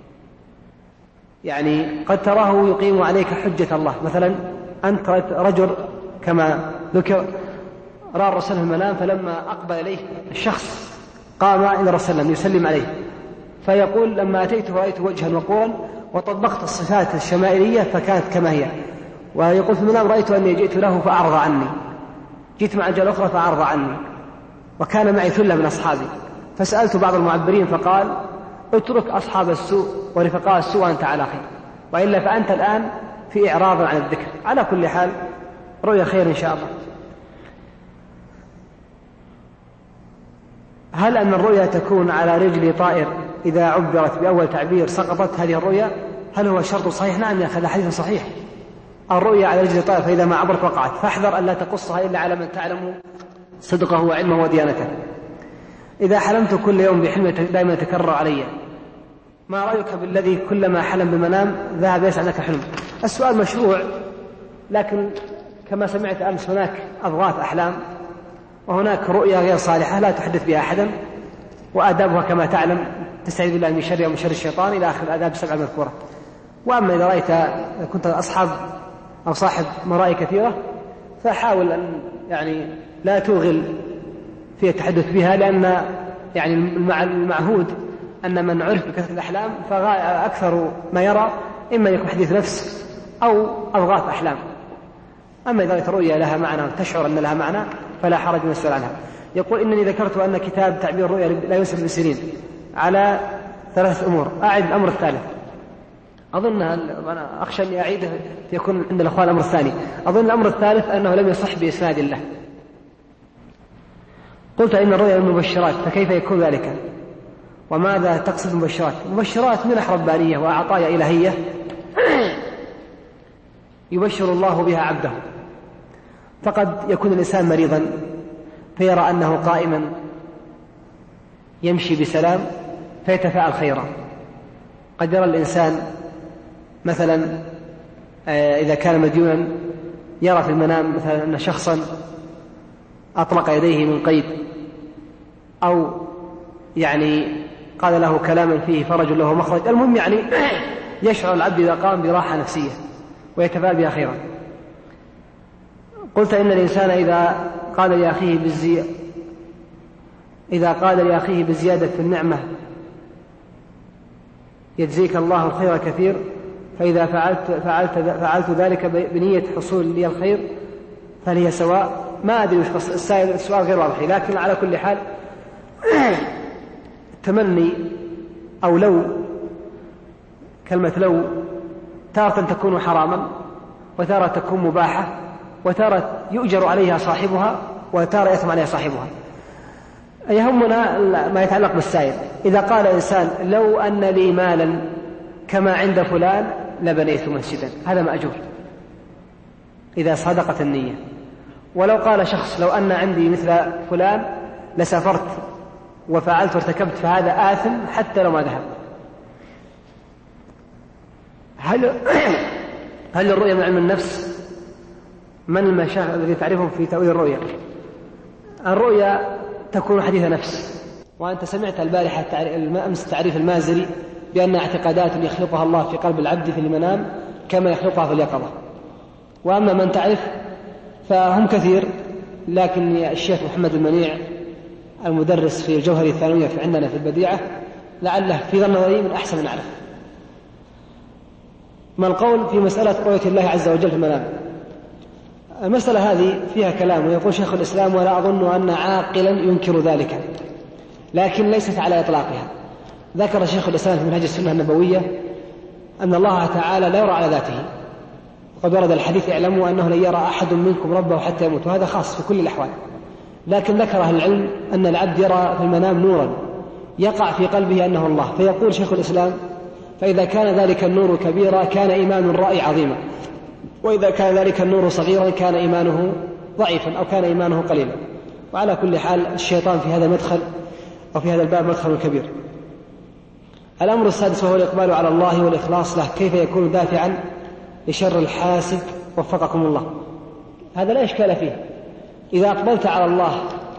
يعني قد تراه يقيم عليك حجة الله. مثلا أنت رجل كما ذكر رأى الرسول في المنام، فلما أقبل إليه الشخص قام إلى الرسول يسلم عليه، فيقول: لما أتيته رأيت وجها وقورا وطبقت الصفات الشمائلية فكانت كما هي. ويقول في المنام: رأيت أني جئت له فأعرض عني، جئت مع الجالة الأخرى فأعرض عني، وكان معي ثلة من أصحابي. فسألت بعض المعبرين فقال: اترك أصحاب السوء ورفقاء السوء وأنت على خير، وإلا فأنت الآن في إعراض عن الذكر. على كل حال رؤيا خير إن شاء الله. هل أن الرؤيا تكون على رجل طائر إذا عبرت بأول تعبير سقطت هذه الرؤيا؟ هل هو شرط صحيح؟ نعم يا أخي، هذا حديث صحيح. الرؤيا على رجل طائر فإذا ما عبرت وقعت، فاحذر أن لا تقصها إلا على من تعلم صدقه وعلمه وديانته. إذا حلمت كل يوم بحلم دائما يتكرر علي، ما رأيك بالذي كلما حلم بمنام ذهب يسعى لك حلم؟ السؤال مشروع، لكن كما سمعت أمس هناك أضغاث أحلام، وهناك رؤيا غير صالحة لا تحدث بها أحدا، وآدابها كما تعلم تستعيذ بالله من شر ومن شر الشيطان إلى آخر الآداب السبع المذكورة. وأما إذا رأيت كنت أصحاب أو صاحب مرائي كثيرة فحاول أن يعني لا توغل في التحدث بها، لأن يعني المعهود أن من عرف بكثرة الأحلام فأكثر ما يرى إما يكون حديث نفس أو أضغاث أحلام. أما إذا رأيت رؤيا لها معنى تشعر أن لها معنى فلا حرج من السؤال عنها. يقول: إنني ذكرت أن كتاب تعبير الرؤيا لا ينسب بسنين على 3 أمور، أعد الأمر الثالث. أظن أنا أخشى أن أعيده يكون عند الأخوان الأمر الثاني. أظن الأمر الثالث أنه لم يصح بإسناد الله. قلت: إن الرؤيا المبشرات، فكيف يكون ذلك؟ وماذا تقصد مبشرات؟ مبشرات منح ربانية وعطايا إلهية يبشر الله بها عبده. فقد يكون الإنسان مريضا فيرى أنه قائما يمشي بسلام فيتفاءل خيرا. قد يرى الإنسان مثلا إذا كان مديونا يرى في المنام مثلا أن شخصا أطلق يديه من قيد، أو يعني قال له كلاما فيه فرج له مخرج. المهم يعني يشعر العبد إذا قام براحة نفسية ويتفاءل بها خيرا. قلت: إن الإنسان إذا قال لأخيه بالزيادة في النعمة يجزيك الله الخير كثير، فإذا فعلت ذلك بنية حصول لي الخير فهل هي سواء؟ ما أدري وش السؤال غير واضح، لكن على كل حال تمني أو لو، كلمة لو تارة تكون حراما وتارة تكون مباحة وتارة يؤجر عليها صاحبها وتارة يثم عليها صاحبها. يهمنا ما يتعلق بالسائل. إذا قال إنسان لو أن لي مالا كما عند فلان لبنيت مسجدا، هذا مأجور إذا صدقت النية. ولو قال شخص لو أن عندي مثل فلان لسافرت وفعلت وارتكبت، فهذا آثم حتى لو ما ذهب. هل الرؤيا من علم النفس؟ من المشايخ الذي تعرفهم في تأويل الرؤيا؟ الرؤيا تكون حديث نفس، وأنت سمعت البارحة أمس تعريف المازري بأن اعتقادات يخلقها الله في قلب العبد في المنام كما يخلقها في اليقظة. وأما من تعرف فهم كثير، لكن الشيخ محمد المنيع المدرس في الجوهري الثانوية في عندنا في البديعة لعله في ظن نظري من أحسن من أعرف. ما القول في مسألة رؤية الله عز وجل في المنام؟ المسألة هذه فيها كلام، ويقول شيخ الإسلام ولا أظن أن عاقلا ينكر ذلك، لكن ليست على إطلاقها. ذكر شيخ الإسلام في منهج السنة النبوية أن الله تعالى لا يرى على ذاته، وقد ورد الحديث اعلموا أنه لن يرى أحد منكم ربه حتى يموت، وهذا خاص في كل الأحوال. لكن ذكر أهل العلم أن العبد يرى في المنام نورا يقع في قلبه أنه الله، فيقول شيخ الإسلام فإذا كان ذلك النور كبيرا كان إيمان الرأي عظيما، وإذا كان ذلك النور صغيرا كان إيمانه ضعيفا أو كان إيمانه قليلا. وعلى كل حال الشيطان في هذا المدخل أو في هذا الباب مدخل كبير. الأمر السادس وهو الإقبال على الله والإخلاص له، كيف يكون دافعا لشر الحاسد وفقكم الله؟ هذا لا إشكال فيه. إذا أقبلت على الله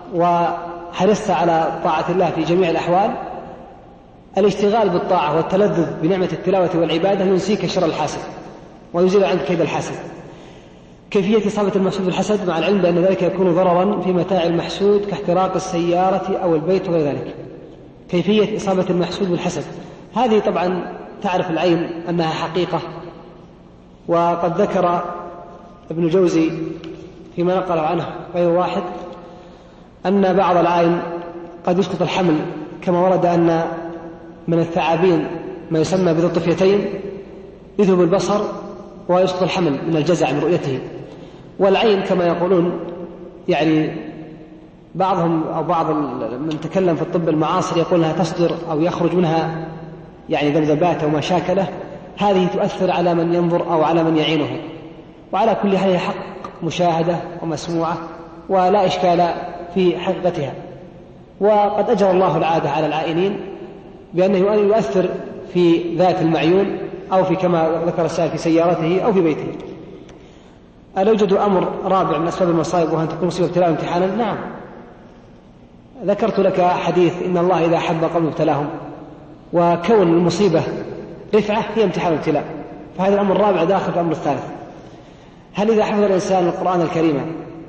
وحرصت على طاعة الله في جميع الأحوال، الاشتغال بالطاعة والتلذذ بنعمة التلاوة والعبادة ينسيك شر الحاسد ويزيل عنك كيد الحاسد. كيفية إصابة المحسود بالحسد، مع العلم بأن ذلك يكون ضررا في متاع المحسود كاحتراق السيارة أو البيت وغير ذلك. كيفية إصابة المحسود بالحسد هذه طبعا تعرف العين أنها حقيقة، وقد ذكر ابن جوزي فيما نقل عنه غير واحد أن بعض العين قد يسقط الحمل، كما ورد أن من الثعابين ما يسمى بذو الطفيتين يذهب البصر ويسقط الحمل من الجزع من رؤيته. والعين كما يقولون يعني بعضهم أو بعض من تكلم في الطب المعاصر يقول أنها تصدر أو يخرج منها يعني ذبذبات أو مشاكله، هذه تؤثر على من ينظر أو على من يعينه. وعلى كل حال حق مشاهدة ومسموعة ولا إشكال في حقيقتها. وقد أجرى الله العادة على العائنين بأنه يؤثر في ذات المعيون أو في كما ذكر السائل في سيارته أو في بيته. ألا يوجد أمر رابع من أسباب المصائب وأن تكون مصيبة ابتلاء امتحانا؟ نعم، ذكرت لك حديث إن الله إذا أحب قوم ابتلاهم، وكون المصيبة رفعة هي امتحان وابتلاء، فهذا الأمر الرابع داخل في الأمر الثالث. هل إذا حفظ الإنسان القرآن الكريم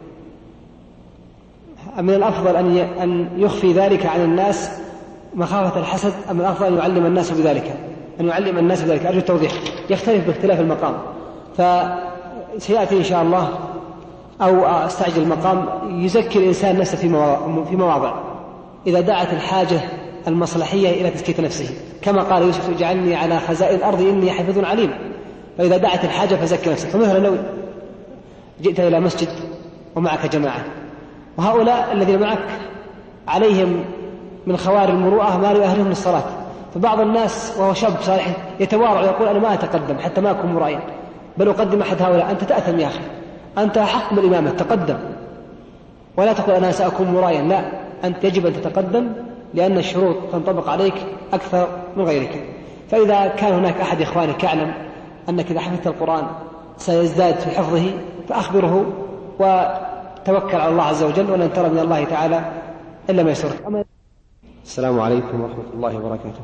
من الأفضل أن يخفي ذلك عن الناس مخافة الحسد، أم الأفضل أن يعلم الناس بذلك؟ أرجو التوضيح، يختلف باختلاف المقام، فسيأتي إن شاء الله أو أستعجل المقام يزكي الإنسان نفسه في مواضع إذا دعت الحاجة المصلحية إلى تزكية نفسه، كما قال يوسف اجعلني على خزائن الأرض إني حفظ عليم. فإذا دعت الحاجة فزكي نفسك. فمثلا لو جئت إلى مسجد ومعك جماعة، وهؤلاء الذين معك عليهم من خوارم المروءة ما يؤهلهم للصلاة، فبعض الناس وهو شاب صالح يتوارع ويقول أنا ما أتقدم حتى ما أكون مرائيا، بل أقدم أحد هؤلاء. أنت تأثم يا أخي، أنت حق بالإمامة، تقدم ولا تقول أنا سأكون مرائيا، لا، أنت يجب أن تتقدم لأن الشروط تنطبق عليك أكثر من غيرك. فإذا كان هناك أحد إخوانك يعلم أنك إذا حفظت القرآن سيزداد في حفظه فأخبره وتوكل على الله عز وجل، ولن ترى من الله تعالى إلا ما يسرك. السلام عليكم ورحمة الله وبركاته.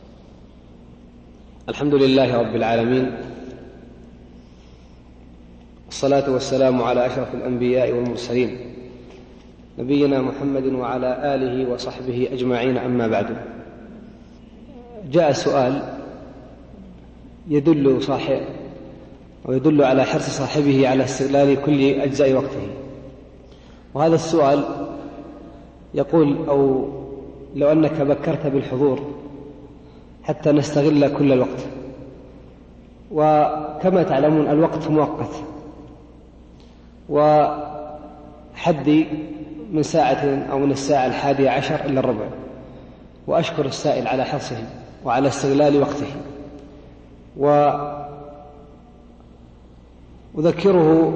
الحمد لله رب العالمين، والصلاة والسلام على أشرف الأنبياء والمرسلين نبينا محمد وعلى آله وصحبه أجمعين، أما بعد. جاء سؤال يدل على حرص صاحبه على استغلال كل أجزاء وقته، وهذا السؤال يقول: أو لو أنك بكرت بالحضور حتى نستغل كل الوقت. وكما تعلمون الوقت مؤقت، وحدي من ساعة أو من الساعة 11 إلا الربع. وأشكر السائل على حرصه وعلى استغلال وقته، وأذكره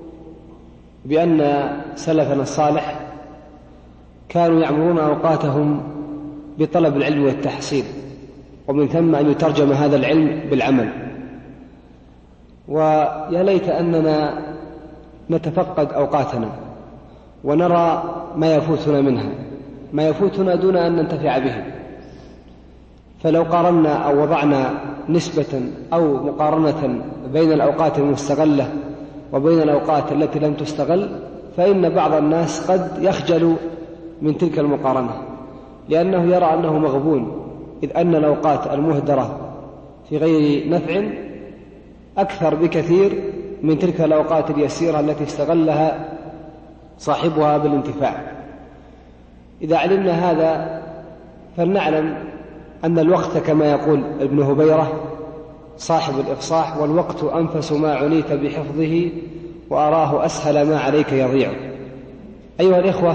بأن سلفنا الصالح كانوا يعمرون أوقاتهم بطلب العلم والتحصيل، ومن ثم أن يترجم هذا العلم بالعمل. ويا ليت أننا نتفقد أوقاتنا ونرى ما يفوتنا منها، ما يفوتنا دون أن ننتفع به. فلو قارنا أو وضعنا نسبة أو مقارنة بين الأوقات المستغلة وبين الأوقات التي لم تستغل، فإن بعض الناس قد يخجل من تلك المقارنة، لأنه يرى أنه مغبون، إذ أن الأوقات المهدرة في غير نفع أكثر بكثير من تلك الأوقات اليسيرة التي استغلها صاحبها بالانتفاع. إذا علمنا هذا فلنعلم أن الوقت كما يقول ابن هبيرة صاحب الإفصاح: والوقت أنفس ما عنيت بحفظه وأراه أسهل ما عليك يضيع. أيها الإخوة،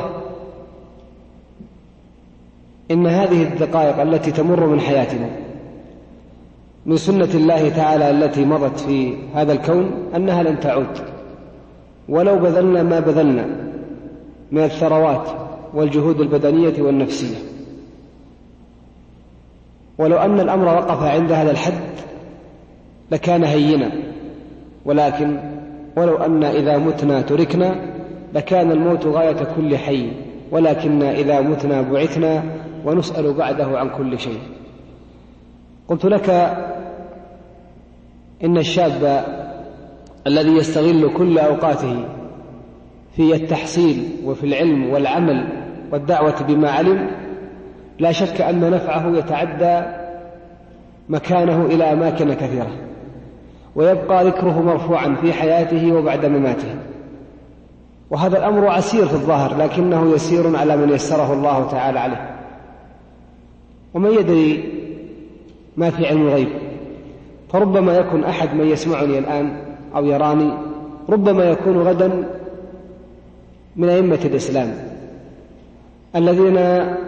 إن هذه الدقائق التي تمر من حياتنا من سنة الله تعالى التي مضت في هذا الكون أنها لن تعود، ولو بذلنا ما بذلنا من الثروات والجهود البدنية والنفسية. ولو أن الأمر وقف عند هذا الحد لكان هينا، ولكن ولو أن إذا متنا تركنا لكان الموت غاية كل حي، ولكن إذا متنا بعثنا ونسأل بعده عن كل شيء. قلت لك إن الشاب الذي يستغل كل أوقاته في التحصيل وفي العلم والعمل والدعوة بما علم لا شك أن نفعه يتعدى مكانه إلى أماكن كثيرة، ويبقى ذكره مرفوعا في حياته وبعد مماته. وهذا الأمر عسير في الظاهر، لكنه يسير على من يسره الله تعالى عليه. ومن يدري ما في علم الغيب، فربما يكون أحد من يسمعني الآن أو يراني ربما يكون غدا من أئمة الإسلام الذين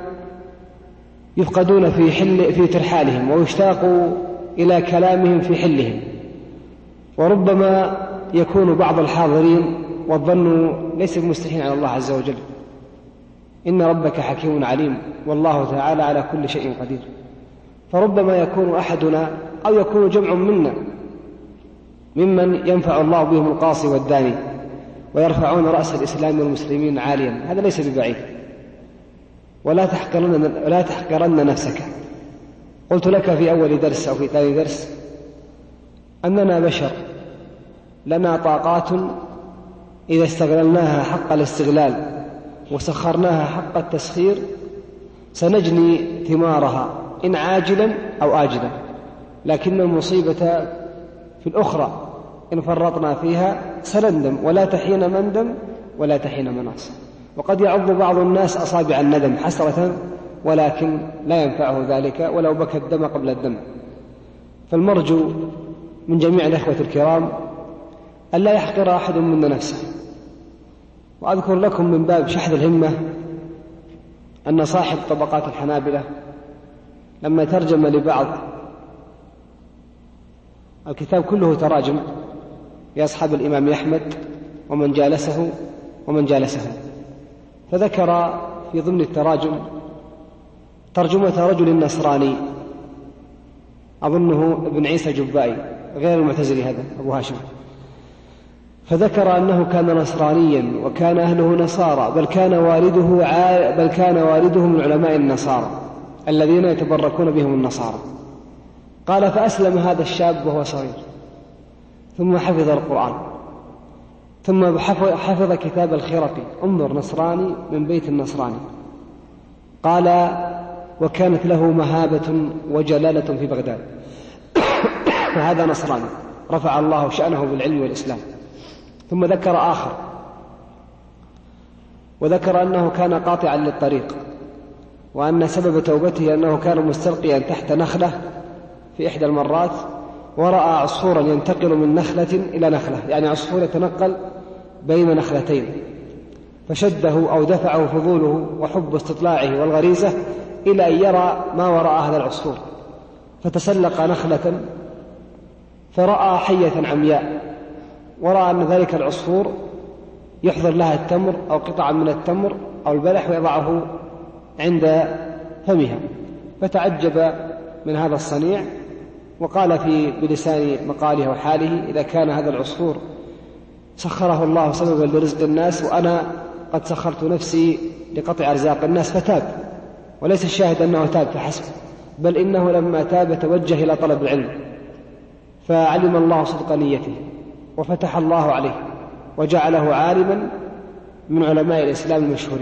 يفقدون في ترحالهم ويشتاق إلى كلامهم في حلهم. وربما يكون بعض الحاضرين والظن ليس بمستحيل على الله عز وجل، إن ربك حكيم عليم والله تعالى على كل شيء قدير. فربما يكون أحدنا أو يكون جمع منا ممن ينفع الله بهم القاصي والداني ويرفعون رأس الإسلام والمسلمين عاليا، هذا ليس ببعيد. ولا تحقرن نفسك. قلت لك في أول درس أو في ثاني درس أننا بشر لنا طاقات إذا استغللناها حق الاستغلال وسخرناها حق التسخير سنجني ثمارها إن عاجلا أو آجلا، لكن المصيبة في الأخرى إن فرطنا فيها سنندم، ولا تحين مندم ولا تحين مناص. وقد يعض بعض الناس أصابع الندم حسرة، ولكن لا ينفعه ذلك ولو بكى الدم قبل الدم. فالمرجو من جميع الأخوة الكرام ألا يحقر أحد منا نفسه. وأذكر لكم من باب شحذ الهمة أن صاحب طبقات الحنابلة لما ترجم لبعض الكتاب كله تراجم لأصحاب الإمام أحمد ومن جالسه، فذكر في ضمن التراجم ترجمة رجل نصراني أظنه ابن عيسى جبائي غير المعتزلي، هذا أبو هاشم، فذكر أنه كان نصرانيا وكان أهله نصارى، بل كان والده من علماء النصارى الذين يتبركون بهم النصارى. قال: فأسلم هذا الشاب وهو صغير، ثم حفظ القرآن، ثم حفظ كتاب الخرقي، انظر، نصراني من بيت النصراني. قال: وكانت له مهابة وجلالة في بغداد فهذا نصراني رفع الله شأنه بالعلم والإسلام. ثم ذكر آخر وذكر أنه كان قاطعا للطريق، وأن سبب توبته أنه كان مستلقيا تحت نخلة في إحدى المرات، ورأى عصفورا ينتقل من نخلة إلى نخلة، يعني عصفور يتنقل بين نخلتين، فشده أو دفعه فضوله وحب استطلاعه والغريزة إلى أن يرى ما وراء هذا العصفور، فتسلق نخلة فرأى حية عمياء، ورأى أن ذلك العصفور يحضر لها التمر أو قطعا من التمر أو البلح ويضعه عند فمها، فتعجب من هذا الصنيع، وقال بلسان مقاله وحاله: إذا كان هذا العصفور سخره الله سببا لرزق الناس، وأنا قد سخرت نفسي لقطع أرزاق الناس، فتاب. وليس الشاهد أنه تاب فحسب، بل إنه لما تاب توجه إلى طلب العلم، فعلم الله صدق نيته وفتح الله عليه وجعله عالما من علماء الإسلام المشهورين.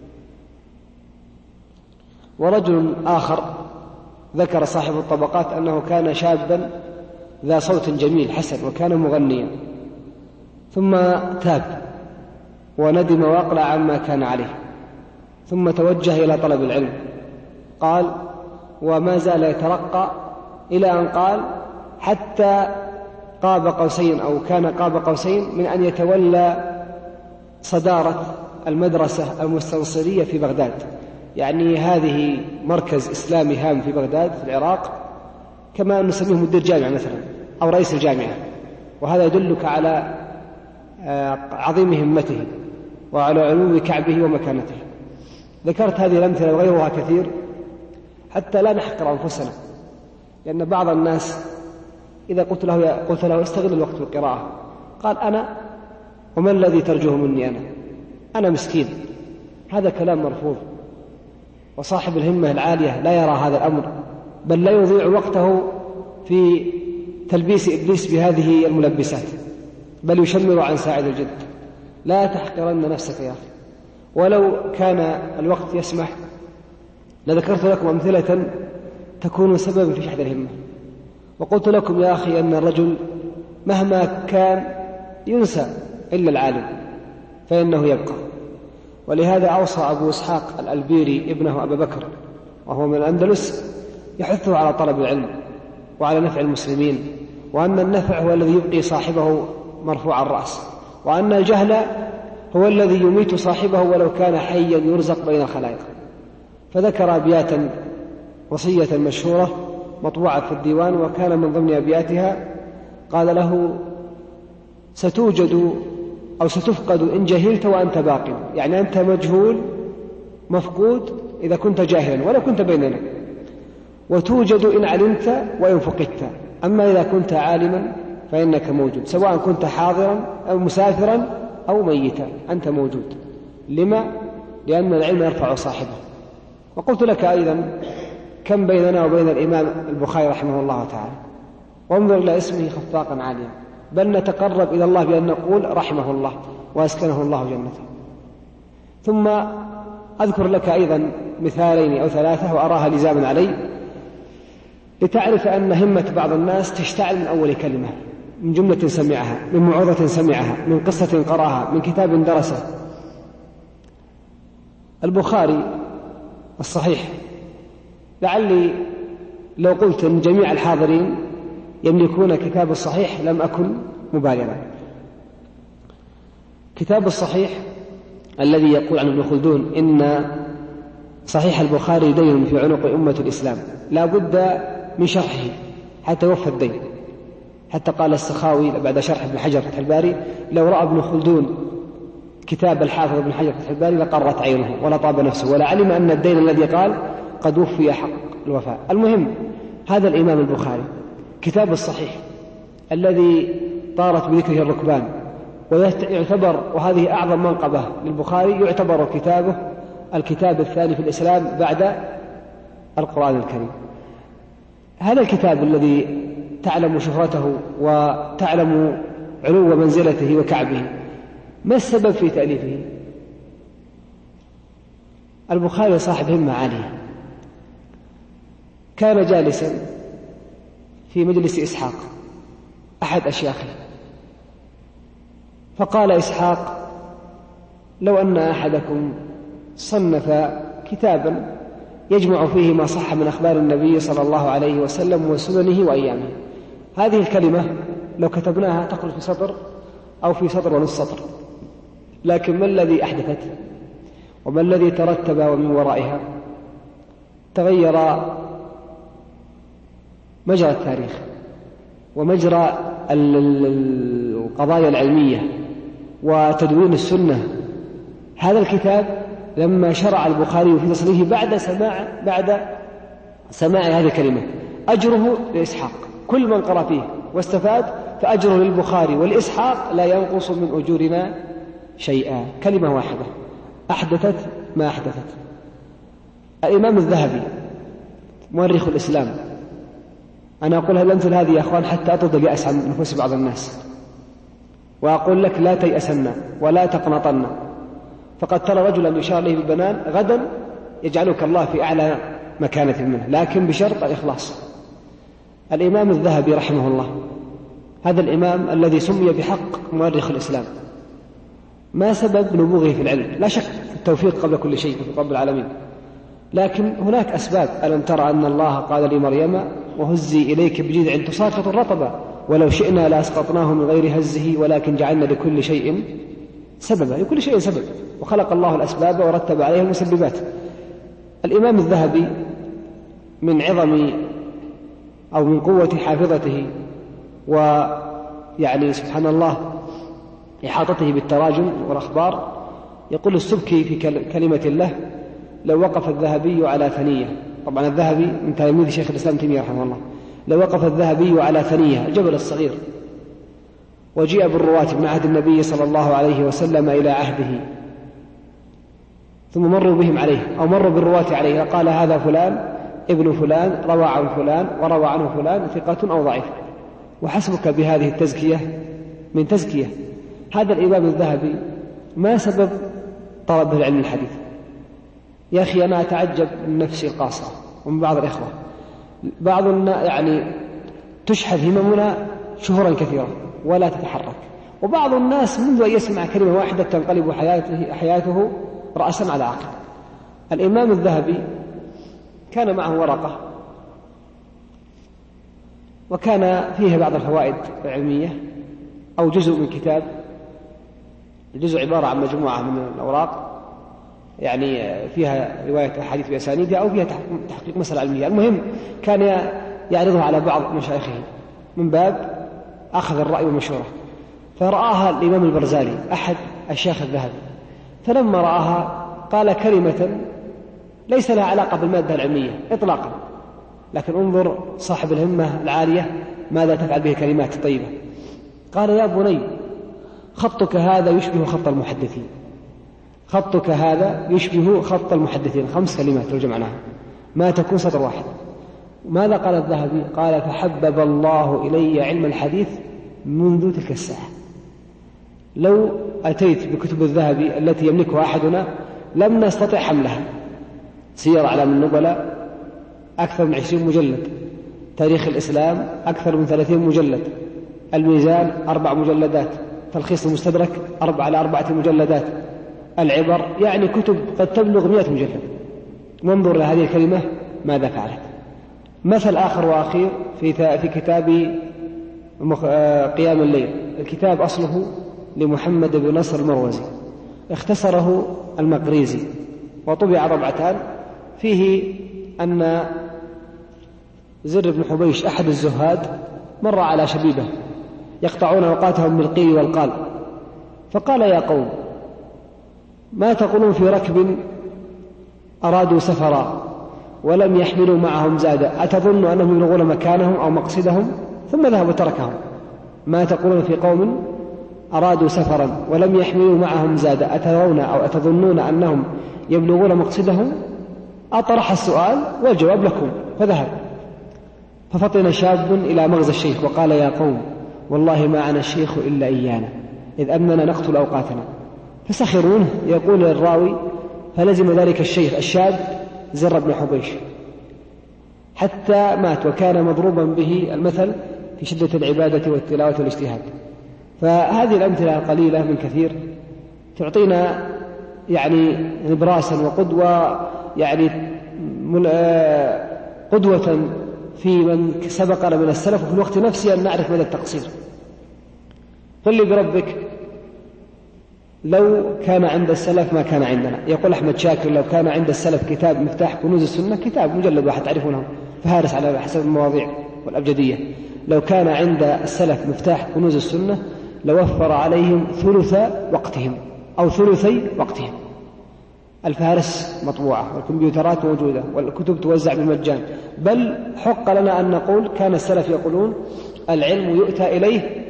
ورجل آخر ذكر صاحب الطبقات أنه كان شابا ذا صوت جميل حسن وكان مغنيا، ثم تاب وندم وأقلع عما كان عليه، ثم توجه إلى طلب العلم. قال: وما زال يترقى إلى أن قال: حتى قاب قوسين أو كان قاب قوسين من أن يتولى صدارة المدرسة المستنصرية في بغداد، يعني هذه مركز إسلامي هام في بغداد في العراق، كما نسميه مدير جامعة مثلا أو رئيس الجامعة، وهذا يدلك على عظيم همته وعلى علو كعبه ومكانته. ذكرت هذه الأمثلة وغيرها كثير حتى لا نحقر أنفسنا، لأن بعض الناس إذا قلت له استغل الوقت في القراءة قال: أنا وما الذي ترجوه مني؟ أنا مسكين. هذا كلام مرفوض، وصاحب الهمة العالية لا يرى هذا الأمر، بل لا يضيع وقته في تلبيس إبليس بهذه الملبسات، بل يشمر عن ساعد الجد. لا تحقرن نفسك يا أخي، ولو كان الوقت يسمح لذكرت لكم أمثلة تكون سببا في شحذ الهمة، وقلت لكم يا أخي أن الرجل مهما كان ينسى إلا العالم فإنه يبقى. ولهذا أوصى أبو إسحاق الألبيري ابنه أبا بكر وهو من الأندلس يحثه على طلب العلم وعلى نفع المسلمين، وأن النفع هو الذي يبقي صاحبه مرفوع الرأس، وأن الجهل هو الذي يميت صاحبه ولو كان حيا يرزق بين الخلائق. فذكر أبياتا وصية مشهورة مطبوعة في الديوان، وكان من ضمن أبياتها: قال له: ستوجد أو ستفقد إن جهلت وأنت باق، يعني أنت مجهول مفقود إذا كنت جاهلا ولو كنت بيننا، وتوجد إن علمت وإن فقدت، أما إذا كنت عالما فإنك موجود، سواء كنت حاضرا أو مسافرا أو ميتا أنت موجود. لما؟ لأن العلم يرفع صاحبه. وقلت لك أيضا كم بيننا وبين الإمام البخاري رحمه الله تعالى، وانظر إلى اسمه خفاقا عاليا، بل نتقرب إلى الله بأن نقول رحمه الله وأسكنه الله جنته. ثم أذكر لك أيضا مثالين أو ثلاثة وأراها لزاما علي، لتعرف أن همة بعض الناس تشتعل من أول كلمة، من جملة سمعها، من موعظة سمعها، من قصة قرأها، من كتاب درسه. البخاري الصحيح، لعلي لو قلت أن جميع الحاضرين يملكون كتاب الصحيح لم أكن مبالغا. كتاب الصحيح الذي يقول عن ابن خلدون إن صحيح البخاري دين في عنق أمة الإسلام لا بد من شرحه حتى يوفى الدين، حتى قال السخاوي بعد شرح ابن حجر فتح الباري: لو رأى ابن خلدون كتاب الحافظ ابن حجر فتح الباري لقرت عينه ولا طاب نفسه ولا علم أن الدين الذي قال قد وفي حق الوفاء. المهم، هذا الإمام البخاري كتاب الصحيح الذي طارت بذكره الركبان، ويعتبر، وهذه أعظم منقبة للبخاري، يعتبر كتابه الكتاب الثاني في الإسلام بعد القرآن الكريم. هذا الكتاب الذي تعلم شهرته وتعلم علو منزلته وكعبه، ما السبب في تأليفه؟ البخاري صاحب همة عالية، كان جالسا في مجلس إسحاق أحد أشياخه، فقال إسحاق: لو أن أحدكم صنف كتابا يجمع فيه ما صح من أخبار النبي صلى الله عليه وسلم وسننه وأيامه، هذه الكلمة لو كتبناها تخرج في سطر أو في سطر ونصف سطر، لكن ما الذي أحدثت وما الذي ترتب ومن ورائها؟ تغير مجرى التاريخ ومجرى القضايا العلمية وتدوين السنة. هذا الكتاب لما شرع البخاري في تصنيفه بعد سماع هذه الكلمة أجره لإسحاق، كل من قرأ فيه واستفاد فأجره للبخاري والإسحاق لا ينقص من أجورنا شيئا. كلمة واحدة أحدثت ما أحدثت. الإمام الذهبي مؤرخ الإسلام، أنا أقول الأمثل هذه يا أخوان حتى أطرد اليأس عن نفوس بعض الناس، وأقول لك لا تيأسن ولا تقنطن، فقد ترى رجلا يشار له بالبنان غدا يجعلك الله في أعلى مكانة منه، لكن بشرط الإخلاص. الإمام الذهبي رحمه الله، هذا الإمام الذي سمي بحق مؤرخ الإسلام، ما سبب نبوغه في العلم؟ لا شك التوفيق قبل كل شيء في رب العالمين، لكن هناك أسباب. ألم ترى أن الله قال لمريم وهزي إليك بجذع تساقط الرطبة ولو شئنا لأسقطناه من غير هزه ولكن جعلنا لكل شيء سببا، لكل شيء سبب، وخلق الله الأسباب ورتب عليها المسببات. الإمام الذهبي من عظم أو من قوة حافظته ويعني سبحان الله إحاطته بالتراجم والأخبار، يقول السبكي في كلمة له: لو وقف الذهبي على ثنية، طبعا الذهبي من تلاميذ شيخ الإسلام تيمية رحمه الله، لو وقف الذهبي على ثنية الجبل الصغير وجيء بالرواة من عهد النبي صلى الله عليه وسلم إلى عهده ثم مروا بهم عليه أو مروا بالرواة عليه، قال هذا فلان ابن فلان روى عن فلان وروى عنه فلان ثقة أو ضعيف، وحسبك بهذه التزكية من تزكية. هذا الإمام الذهبي ما سبب طلب العلم الحديث؟ يا أخي أنا أتعجب من نفسي القاصرة ومن بعض الإخوة، بعضنا يعني تشحذ هممنا شهورا كثيرا ولا تتحرك، وبعض الناس منذ أن يسمع كلمة واحدة تنقلب حياته رأسا على عقب. الإمام الذهبي كان معه ورقة وكان فيها بعض الفوائد العلمية أو جزء من كتاب، الجزء عبارة عن مجموعة من الأوراق يعني فيها رواية أحاديث بأسانيدها أو فيها تحقيق مسألة علمية. المهم كان يعرضها على بعض مشايخه من باب أخذ الرأي والمشورة، فرآها الإمام البرزالي أحد الشيخ الذهبي، فلما رآها قال كلمة ليس لها علاقة بالمادة العلمية إطلاقا، لكن انظر صاحب الهمة العالية ماذا تفعل به كلمات طيبة. قال: يا بني خطك هذا يشبه خط المحدثين، خطك هذا يشبه خط المحدثين. 5 كلمات لو جمعناها ما تكون سطر واحد. ماذا قال الذهبي؟ قال: فحبب الله إلي علم الحديث منذ تلك الساعة. لو أتيت بكتب الذهبي التي يملكها أحدنا لم نستطع حملها. سير أعلام النبلاء أكثر من 20 مجلد، تاريخ الإسلام أكثر من 30 مجلد، الميزان 4 مجلدات، تلخيص المستدرك 4 على 4 مجلدات، العبر، يعني كتب قد تبلغ 100 مجلد. وانظر لهذه الكلمة ماذا فعلت. مثل آخر وأخير في كتاب قيام الليل. الكتاب أصله لمحمد بن نصر المروزي، اختصره المقريزي وطبع 4 فيه أن زر بن حبيش أحد الزهاد مر على شبيبة يقطعون أوقاتهم بالقيل والقال، فقال: يا قوم ما تقولون في ركب أرادوا سفرا ولم يحملوا معهم زادا، أتظن أنهم يبلغون مكانهم أو مقصدهم؟ ثم ذهب وتركهم. ما تقولون في قوم أرادوا سفرا ولم يحملوا معهم زادا، أترون أو أتظنون أنهم يبلغون مقصدهم؟ أطرح السؤال والجواب لكم. فذهب، ففطن شاب إلى مغزى الشيخ وقال: يا قوم والله ما عنا الشيخ إلا إيانا إذ أننا نقتل أوقاتنا. فسخرونه. يقول الراوي: فلزم ذلك الشيخ الشاب زر بن حبيش حتى مات، وكان مضروبا به المثل في شدة العبادة والتلاوة والاجتهاد. فهذه الأمثلة القليلة من كثير تعطينا يعني نبراسا وقدوة، يعني قدوة في من سبقنا من السلف، وفي الوقت نفسه أن نعرف مدى التقصير. قل لي بربك لو كان عند السلف ما كان عندنا. يقول أحمد شاكر لو كان عند السلف كتاب مفتاح كنوز السنة، كتاب مجلد واحد تعرفونه فهارس على حسب المواضيع والأبجدية، لو كان عند السلف مفتاح كنوز السنة لوفر عليهم ثلث وقتهم أو ثلثي وقتهم. الفهارس مطبوعة والكمبيوترات موجودة والكتب توزع بالمجان، بل حق لنا أن نقول كان السلف يقولون العلم يؤتى إليه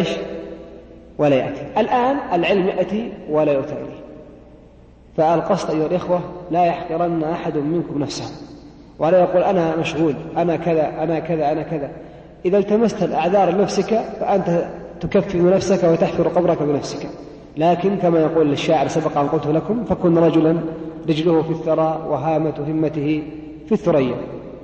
ولا يأتي. الآن العلم يأتي ولا يؤتى إليه. فالقصد أيها الإخوة لا يحقرن أحد منكم نفسه، ولا يقول أنا مشغول، أنا كذا أنا كذا أنا كذا. إذا التمست الأعذار لنفسك فأنت تكفر نفسك وتحفر قبرك بنفسك. لكن كما يقول الشاعر سبق أن قلت لكم فكن رجلا رجله في الثرى وهامة همته في الثريا.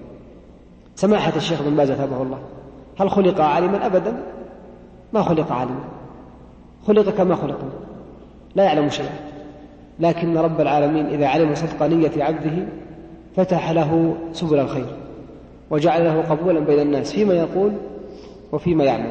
سماحة الشيخ بن باز ثابه الله هل خلق عالما؟ أبدا، ما خلق عالما، خلق كما خلقنا لا يعلم شيئا. لكن رب العالمين إذا علم صدق نية عبده فتح له سبل الخير وجعل له قبولا بين الناس فيما يقول وفيما يعمل.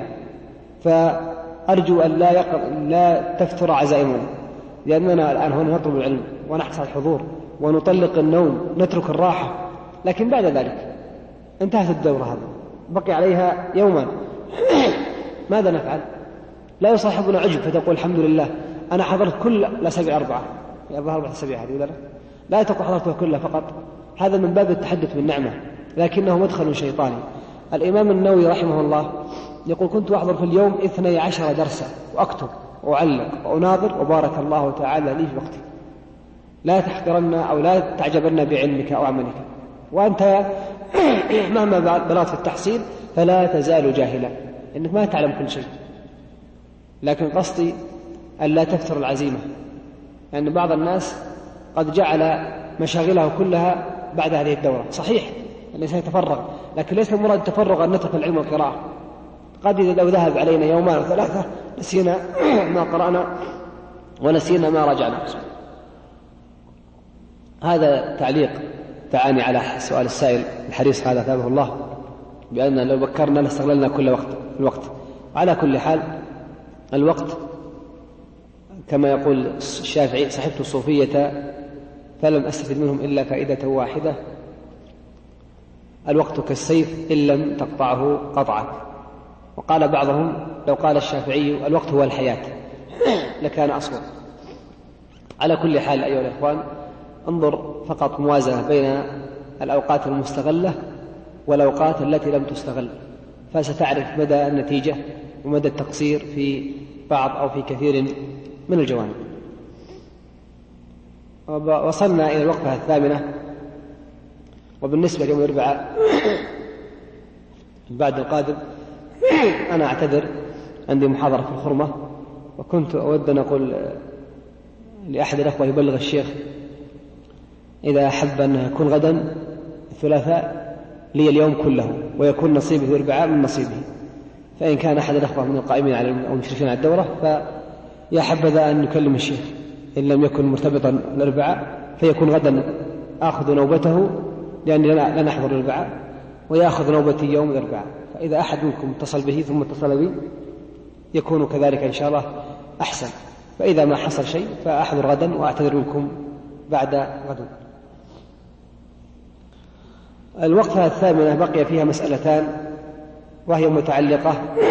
فأرجو أن لا تفتر عزائمنا، لأننا الآن هنا نطلب العلم ونحرص على الحضور ونطلق النوم، نترك الراحة، لكن بعد ذلك انتهت الدورة هذه بقي عليها يوما ماذا نفعل؟ لا يصاحبنا عجب فتقول الحمد لله أنا حضرت كل الأسابيع 4 أسابيع هذه، ولا لا تقول حضرتها كلها فقط، هذا من باب التحدث بالنعمة، لكنه مدخل شيطاني. الإمام النووي رحمه الله يقول كنت أحضر في اليوم 12 درسا وأكتب وأعلق وأناظر وبارك الله تعالى لي في وقتي. لا تحقرن أو لا تعجبن بعلمك أو عملك، وأنت مهما بلغت في التحصيل فلا تزال جاهلا، إنك ما تعلم كل شيء. لكن قصدي أن لا تفتر العزيمة، لأن يعني بعض الناس قد جعل مشاغله كلها بعد هذه الدورة. صحيح الإنسان يتفرغ، لكن ليس المراد التفرغ أن نترك العلم والقراءة. قد لو ذهب علينا يومان أو 3 نسينا ما قرأنا ونسينا ما رجعنا. هذا تعليق تعاني على سؤال السائل الحريص هذا ثابه الله، بأن لو بكرنا لاستغللنا كل الوقت. على كل حال الوقت كما يقول الشافعي صحبت الصوفية فلم أستفد منهم إلا فائدة واحدة، الوقت كالسيف إن لم تقطعه قطعك. وقال بعضهم لو قال الشافعي الوقت هو الحياة لكان أصوب. على كل حال أيها الإخوان انظر فقط موازنة بين الأوقات المستغلة والأوقات التي لم تستغل، فستعرف مدى النتيجة ومدى التقصير في بعض أو في كثير من الجوانب. وصلنا إلى الوقفة 8، وبالنسبة ليوم الأربعاء بعد القادم أنا أعتذر، عندي محاضرة في الخرمة، وكنت أود أن أقول لأحد الأخوة يبلغ الشيخ إذا أحب أن يكون غدا الثلاثاء لي اليوم كله ويكون نصيبه الأربعاء من نصيبه، فإن كان أحد الأخوة من القائمين على أو المشرفين على الدورة فيا حبذا أن يكلم الشيخ، إن لم يكن مرتبطا الأربعاء فيكون غدا آخذ نوبته، لأني لا نحضر الأربعاء، ويأخذ نوبتي يوم الأربعاء. فإذا أحد منكم اتصل به ثم اتصل بي يكون كذلك إن شاء الله أحسن. فإذا ما حصل شيء فأحضر غدا وأعتذر منكم بعد غد. الوقفة 8 بقي فيها مسألتان، وهي متعلقة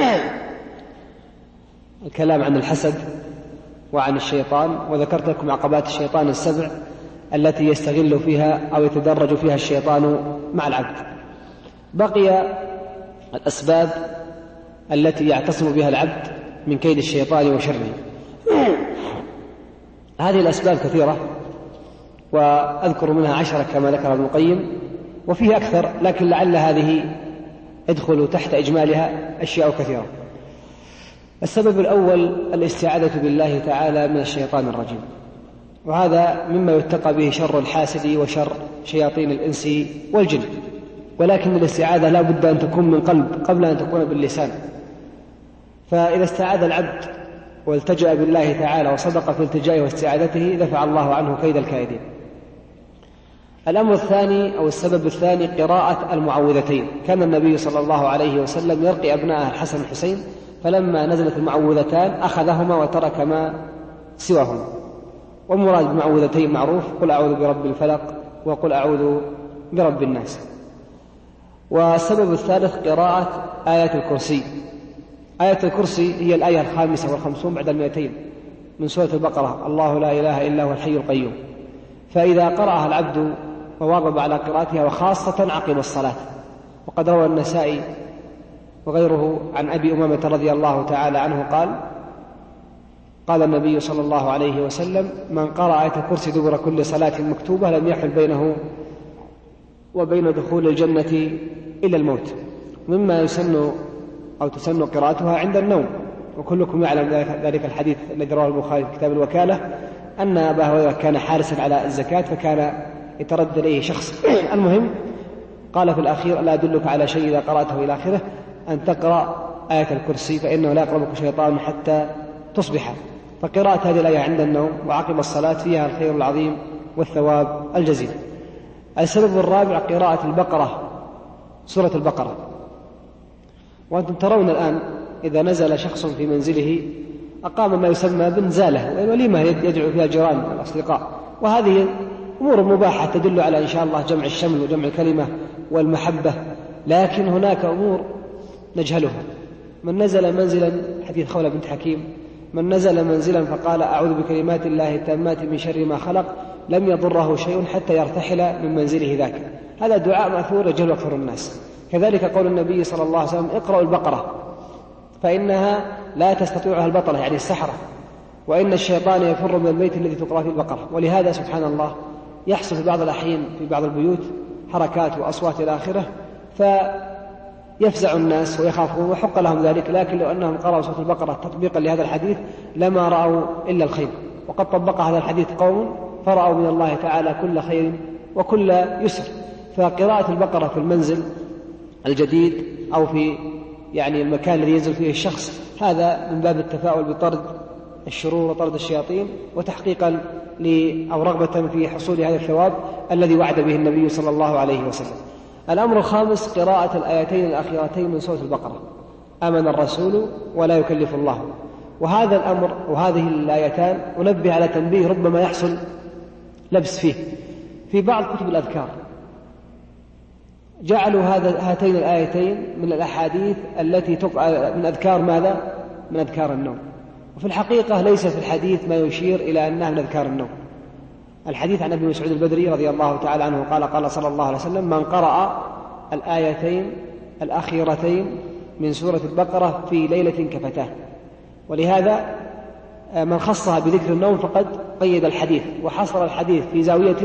الكلام عن الحسد وعن الشيطان، وذكرت لكم عقبات الشيطان 7 التي يستغل فيها أو يتدرج فيها الشيطان مع العبد. بقي الأسباب التي يعتصم بها العبد من كيد الشيطان وشره. هذه الأسباب كثيرة، وأذكر منها 10 كما ذكر ابن القيم، وفيه أكثر، لكن لعل هذه يدخل تحت إجمالها أشياء كثيرة. السبب الأول الاستعاذة بالله تعالى من الشيطان الرجيم، وهذا مما يتقى به شر الحاسد وشر شياطين الإنس والجن، ولكن الاستعاذة لا بد أن تكون من قلب قبل أن تكون باللسان. فإذا استعاذ العبد والتجأ بالله تعالى وصدق في التجائه واستعاذته دفع الله عنه كيد الكائدين. الأمر الثاني أو السبب الثاني قراءة المعوذتين. كان النبي صلى الله عليه وسلم يرقي أبناءه الحسن والحسين، فلما نزلت المعوذتان أخذهما وترك ما سواهما. والمراد بالمعوذتين معروف: قل أعوذ برب الفلق وقل أعوذ برب الناس. والسبب الثالث قراءة آية الكرسي. آية الكرسي هي الآية 55 بعد 200 من سورة البقرة: الله لا إله إلا هو الحي القيوم. فإذا قرأها العبد وواظب على قراءتها وخاصة عقب الصلاة. وقد روى النسائي وغيره عن أبي أمامة رضي الله تعالى عنه قال النبي صلى الله عليه وسلم: من قرأ آية الكرسي دبر كل صلاة مكتوبة لم يحل بينه وبين دخول الجنة إلا الموت. مما يسن أو تسن قراءتها عند النوم. وكلكم يعلم ذلك الحديث الذي رواه البخاري في كتاب الوكالة أن أبا هريرة كان حارسا على الزكاة فكان يتردد إليه شخص. المهم قال في الأخير: ألا أدلك على شيء إذا قرأته إلى آخره أن تقرأ آية الكرسي فإنه لا يقربك شيطان حتى تصبح. فقراءة هذه الآية عند النوم وعقب الصلاة فيها الخير العظيم والثواب الجزيل. السبب الرابع قراءة البقرة، سورة البقرة. وأنتم ترون الآن إذا نزل شخص في منزله أقام ما يسمى بنزالة، وليمة يدعو فيها الجيران والأصدقاء، وهذه أمور مباحة تدل على إن شاء الله جمع الشمل وجمع الكلمة والمحبة. لكن هناك أمور نجهلها. من نزل منزلا، حديث خولة بنت حكيم: من نزل منزلا فقال أعوذ بكلمات الله التامات من شر ما خلق لم يضره شيء حتى يرتحل من منزله ذاك. هذا دعاء مأثور يجهل أكثر الناس. كذلك قول النبي صلى الله عليه وسلم: اقرأوا البقرة فإنها لا تستطيعها البطلة، يعني السحرة، وإن الشيطان يفر من البيت الذي تقرأ فيه البقرة. ولهذا سبحان الله يحصل في بعض الأحيان في بعض البيوت حركات وأصوات إلى آخره فيفزع الناس ويخافون وحق لهم ذلك، لكن لو أنهم قرأوا سورة البقرة تطبيقا لهذا الحديث لما رأوا إلا الخير. وقد طبق هذا الحديث قوم فرأوا من الله تعالى كل خير وكل يسر. فقراءة البقرة في المنزل الجديد أو في يعني المكان الذي ينزل فيه الشخص هذا من باب التفاؤل بطرد الشرور وطرد الشياطين، وتحقيقا أو رغبة في حصول هذا الثواب الذي وعد به النبي صلى الله عليه وسلم. الأمر الخامس قراءة الآيتين الأخيرتين من سورة البقرة: آمن الرسول ولا يكلف الله. وهذا الأمر وهذه الآيتان أنبه على تنبيه ربما يحصل لبس فيه. في بعض كتب الأذكار جعلوا هاتين الآيتين من الأحاديث التي من أذكار ماذا؟ من أذكار النوم. وفي الحقيقة ليس في الحديث ما يشير إلى أنها من أذكار النوم. الحديث عن أبي مسعود البدري رضي الله تعالى عنه قال صلى الله عليه وسلم: من قرأ الآيتين الأخيرتين من سورة البقرة في ليلة كفتاه. ولهذا من خصها بذكر النوم فقد قيد الحديث وحصر الحديث في زاوية.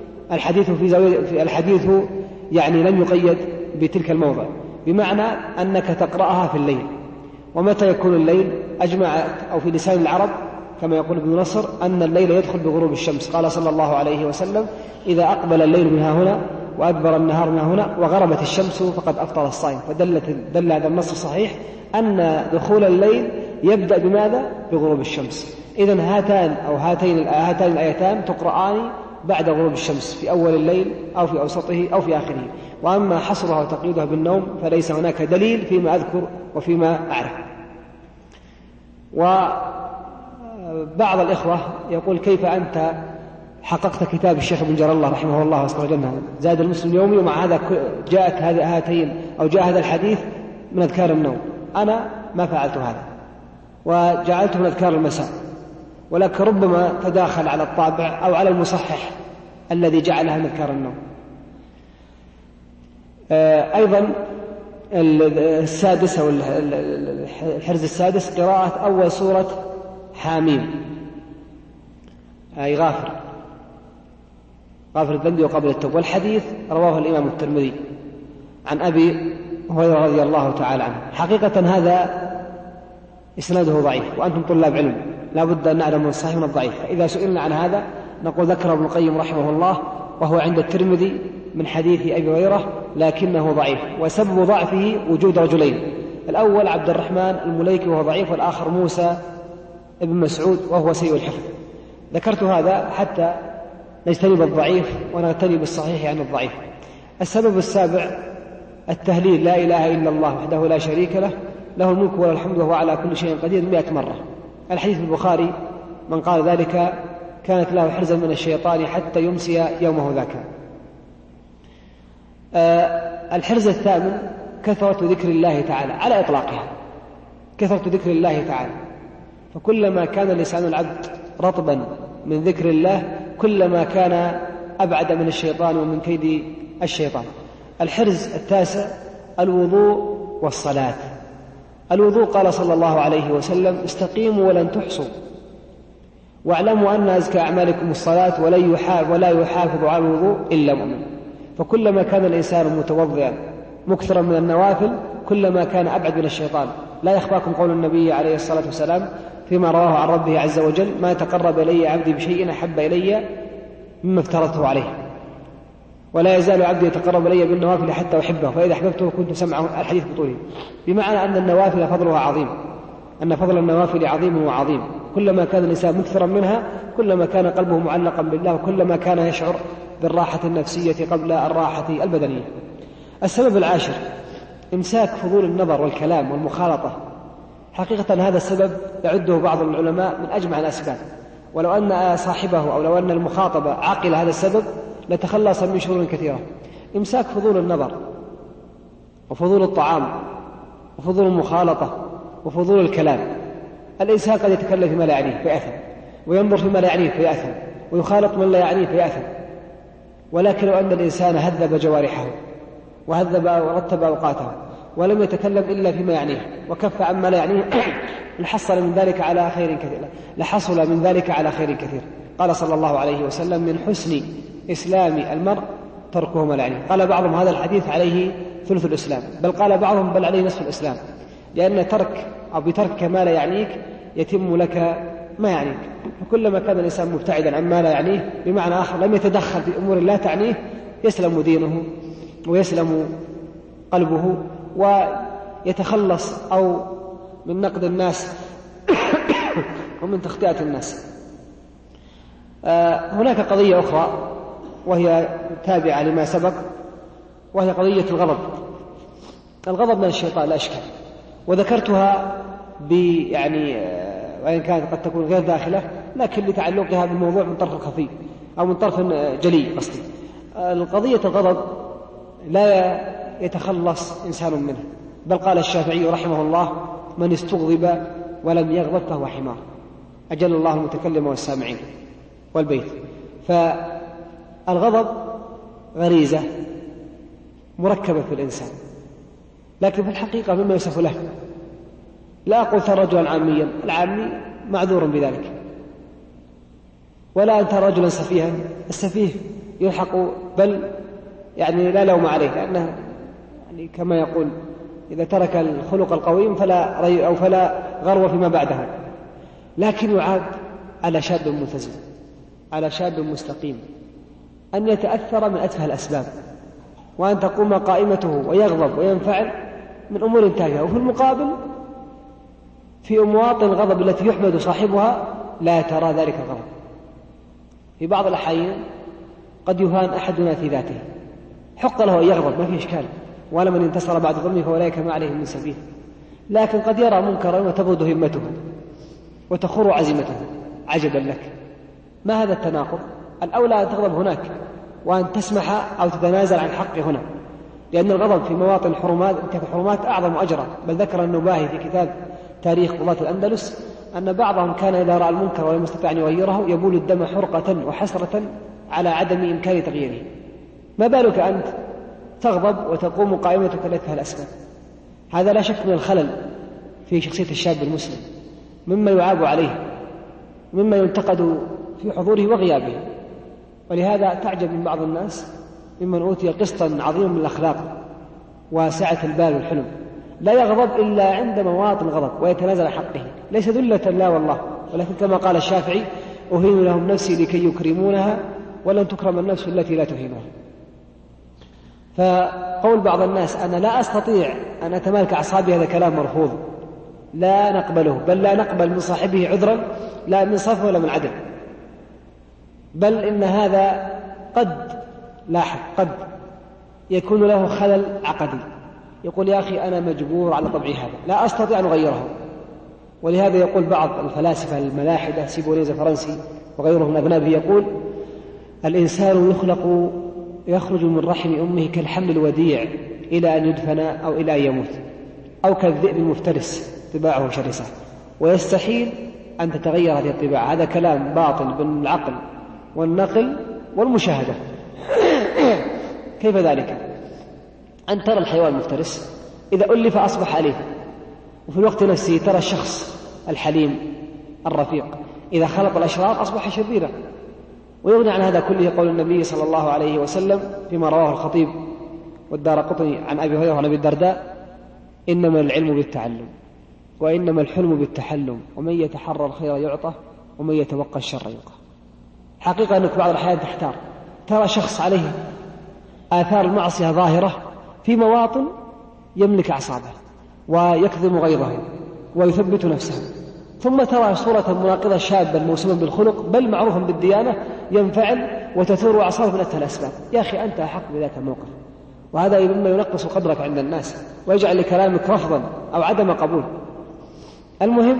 الحديث يعني لم يقيد بتلك الموضع، بمعنى أنك تقرأها في الليل. ومتى يكون الليل؟ أجمع أو في لسان العرب كما يقول ابن نصر أن الليل يدخل بغروب الشمس. قال صلى الله عليه وسلم: إذا أقبل الليل من هنا وأدبر النهار من هنا وغربت الشمس فقد أفطر الصائم. فدل هذا النص الصحيح أن دخول الليل يبدأ بماذا؟ بغروب الشمس. إذن هاتين الآيتان تقرآن بعد غروب الشمس في أول الليل أو في أوسطه أو في آخره. وأما حصرها وتقييدها بالنوم فليس هناك دليل فيما أذكر وفيما أعرف. وبعض الإخوة يقول: كيف أنت حققت كتاب الشيخ ابن جر الله رحمه الله واسترجمها زاد المسلم اليومي ومع هذا جاءت هاتين أو جاء هذا الحديث من أذكار النوم؟ أنا ما فعلت هذا وجعلته من أذكار المساء، ولكن ربما تداخل على الطابع أو على المصحح الذي جعلها من أذكار النوم. أيضا السادس أو الحرز السادس قراءة أول سورة حاميم، أي غافر الذنب وقبل التوبة. والحديث رواه الإمام الترمذي عن أبي هريرة رضي الله تعالى عنه. حقيقة هذا إسناده ضعيف، وأنتم طلاب علم لا بد أن نعلم من الصحيح من الضعيف. فإذا سئلنا عن هذا نقول: ذكر ابن القيم رحمه الله وهو عند الترمذي من حديث أبي هريرة لكنه ضعيف. وسبب ضعفه وجود رجلين: الأول عبد الرحمن المليكي وهو ضعيف، والآخر موسى ابن مسعود وهو سيء الحفظ. ذكرت هذا حتى نجتنب الضعيف ونغتني بالصحيح عن الضعيف. السبب السابع التهليل لا إله إلا الله وحده لا شريك له، له الملك وله الحمد وهو على كل شيء قدير 100 مرة. الحديث في البخاري من قال ذلك كانت له حرزا من الشيطان حتى يمسي يومه ذاك. الحرز الثامن كثرة ذكر الله تعالى على إطلاقها، كثرة ذكر الله تعالى، فكلما كان لسان العبد رطبا من ذكر الله كلما كان أبعد من الشيطان ومن كيد الشيطان. الحرز التاسع الوضوء والصلاة. الوضوء قال صلى الله عليه وسلم استقيموا ولن تحصوا واعلموا أن أزكى أعمالكم الصلاة ولا يحافظ على الوضوء إلا مؤمن. فكلما كان الإنسان متوضئا مكثرا من النوافل كلما كان أبعد من الشيطان. لا يخفاكم قول النبي عليه الصلاة والسلام فيما رواه عن ربه عز وجل ما تقرب إلي عبدي بشيء أحب إلي مما افترضته عليه، ولا يزال عبدي يتقرب إلي بالنوافل حتى أحبه فإذا أحببته كنت سمعه. الحديث بطوله، بمعنى أن النوافل فضلها عظيم، أن فضل النوافل عظيم وعظيم. كلما كان الإنسان مكثرا منها كلما كان قلبه معلقا بالله وكلما كان يشعر بالراحة النفسية قبل الراحة البدنية. السبب العاشر إمساك فضول النظر والكلام والمخالطة. حقيقة هذا السبب يعده بعض العلماء من أجمع الأسباب، ولو أن صاحبه أو لو أن المخاطب عقل هذا السبب لتخلص من شرور كثيرة. إمساك فضول النظر وفضول الطعام وفضول المخالطة وفضول الكلام. الإنسان قد يتكلم فيما لا يعنيه فيأثم، وينظر فيما لا يعنيه فيأثم، ويخالط من لا يعنيه فيأثم. ولكن لو أن الإنسان هذب جوارحه وهذب ورتب أوقاته ولم يتكلم إلا فيما يعنيه وكف عما لا يعنيه لحصل من ذلك على خير كثير. قال صلى الله عليه وسلم من حسن إسلام المرء تركه ما لا يعنيه. قال بعضهم هذا الحديث عليه ثلث الإسلام، بل قال بعضهم بل عليه نصف الإسلام، لأن بترك ما لا يعنيك يتم لك ما يعنيك. فكلما كان الإنسان مبتعدا عن ما لا يعنيه بمعنى آخر لم يتدخل في أمور لا تعنيه يسلم دينه ويسلم قلبه ويتخلص أو من نقد الناس ومن تخطئة الناس. هناك قضية أخرى وهي تابعة لما سبق، وهي قضية الغضب. الغضب من الشيطان لا إشكال، وذكرتها وإن كانت قد تكون غير داخلة لكن لتعلقها بالموضوع من طرف خفي أو من طرف جلي قصدي. القضية الغضب لا يتخلص إنسان منه، بل قال الشافعي رحمه الله من استغضب ولم يغضب فهو حمار، أجل الله المتكلم والسامعين والبيت. فالغضب غريزة مركبة في الإنسان، لكن في الحقيقة مما يوصف له. لا أقول ترى رجلا عاميا، العامي معذور بذلك، ولا أنت رجلا سفيها، السفيه يلحق بل لا لوم عليه، لأنه كما يقول إذا ترك الخلق القويم فلا غرو فيما بعده. لكن يعاد على شاب ملتزم، على شاب مستقيم، أن يتأثر من أتفه الأسباب، وأن تقوم قائمته ويغضب وينفعل من أمور تافهة. وفي المقابل في مواطن الغضب التي يحمد صاحبها لا ترى ذلك الغضب. في بعض الأحيان قد يهان أحدنا في ذاته، حق له أن يغضب ما فيه إشكال، ولا من انتصر بعد ظلمه فأولئك ما عليهم من سبيل. لكن قد يرى منكرا وتبرد همته وتخر عزيمته. عجبا لك، ما هذا التناقض؟ الأولى أن تغضب هناك وأن تسمح أو تتنازل عن حق هنا، لأن الغضب في مواطن الحرمات أعظم أجرا. بل ذكر النباهي في كتاب تاريخ قضاة الأندلس أن بعضهم كان إذا رأى المنكر ولم يستطع أن يغيره يبول الدم حرقة وحسرة على عدم إمكان تغييره. ما بالك أنت تغضب وتقوم قائمتك لتفه الأسباب؟ هذا لا شك من الخلل في شخصية الشاب المسلم، مما يعاب عليه، مما ينتقد في حضوره وغيابه. ولهذا تعجب من بعض الناس ممن أوتي قسطا عظيما من الأخلاق وسعة البال والحلم، لا يغضب إلا عند مواطن الغضب ويتنازل حقه، ليس ذلة لا والله، ولكن كما قال الشافعي أهين لهم نفسي لكي يكرمونها ولن تكرم النفس التي لا تهينها. فقول بعض الناس أنا لا أستطيع أن أتمالك أعصابي هذا كلام مرفوض، لا نقبله، بل لا نقبل من صاحبه عذرا لا من صرف ولا من عدل، بل إن هذا قد يكون له خلل عقدي، يقول يا أخي أنا مجبور على طبعي هذا لا أستطيع أن أغيره. ولهذا يقول بعض الفلاسفة الملاحدة سيبونيز فرنسي وغيره من أذنابه، يقول الإنسان يخرج من رحم أمه كالحمل الوديع إلى أن يدفن أو إلى أن يموت، أو كالذئب المفترس طباعه شرسة، ويستحيل أن تتغير هذه الطباع. هذا كلام باطل بالعقل والنقل والمشاهدة. كيف ذلك؟ أن ترى الحيوان المفترس إذا ألف أصبح أليفا، وفي الوقت نفسه ترى الشخص الحليم الرفيق إذا خلط الأشرار أصبح شريرا. ويغني عن هذا كله قول النبي صلى الله عليه وسلم فيما رواه الخطيب والدارقطني عن أبي هريرة وعن أبي الدرداء: إنما العلم بالتعلم، وإنما الحلم بالتحلم، ومن يتحرى الخير يعطه، ومن يتوقى الشر يوقه. حقيقة أنك بعض الأحيان تحتار، ترى شخص عليه آثار المعصية ظاهرة في مواطن يملك أعصابه ويكظم غيظه ويثبت نفسه، ثم ترى صورة مناقضة شابا موسوما بالخلق بل معروفا بالديانة ينفعل وتثور أعصابه من أسهل الأسباب. يا أخي أنت أحق بذاك الموقف، وهذا مما ينقص قدرك عند الناس ويجعل لكلامك رفضا أو عدم قبول. المهم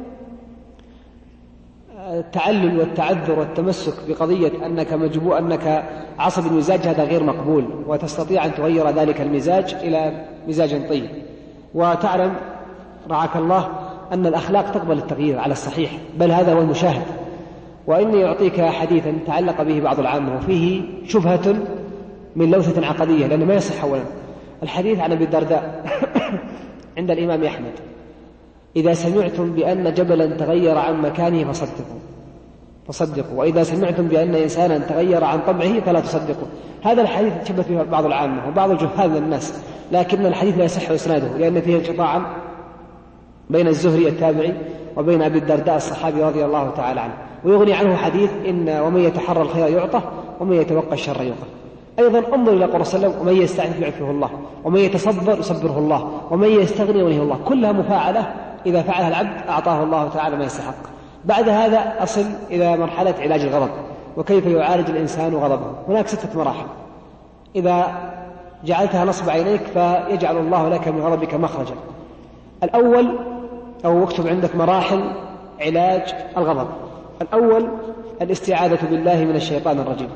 التعلل والتعذر والتمسك بقضية أنك عصبي المزاج هذا غير مقبول، وتستطيع أن تغير ذلك المزاج إلى مزاج طيب. وتعلم رعاك الله أن الأخلاق تقبل التغيير على الصحيح، بل هذا هو المشاهد. وإني أعطيك حديثا تعلق به بعض العامة وفيه شبهة من لوثة عقدية لأنه ما يصح. أولا الحديث عن أبي الدرداء عند الإمام أحمد: إذا سمعتم بأن جبلا تغير عن مكانه فصدقوا، وإذا سمعتم بأن إنسانا تغير عن طبعه فلا تصدقوا. هذا الحديث شبه به بعض العامة وبعض الجهال من الناس، لكن الحديث لا يصح إسناده لأن فيه انقطاعا بين الزهري التابعي وبين أبي الدرداء الصحابي رضي الله تعالى عنه. ويغني عنه حديث إن ومن يتحرى الخير يعطه، ومن يتوقى الشر يوقه. أيضا انظر إلى قول صلى الله عليه وسلم: ومن يستعف يعفه الله، ومن يتصبر يصبره الله، ومن يستغني يغنيه الله. كلها مفاعلة إذا فعلها العبد أعطاه الله تعالى ما يستحق. بعد هذا أصل إلى مرحلة علاج الغضب وكيف يعالج الإنسان غضبه. هناك 6 مراحل، إذا جعلتها نصب عينيك فيجعل الله لك من غضبك مخرجا. الأول، أو اكتب عندك مراحل علاج الغضب. الأول الاستعاذة بالله من الشيطان الرجيم.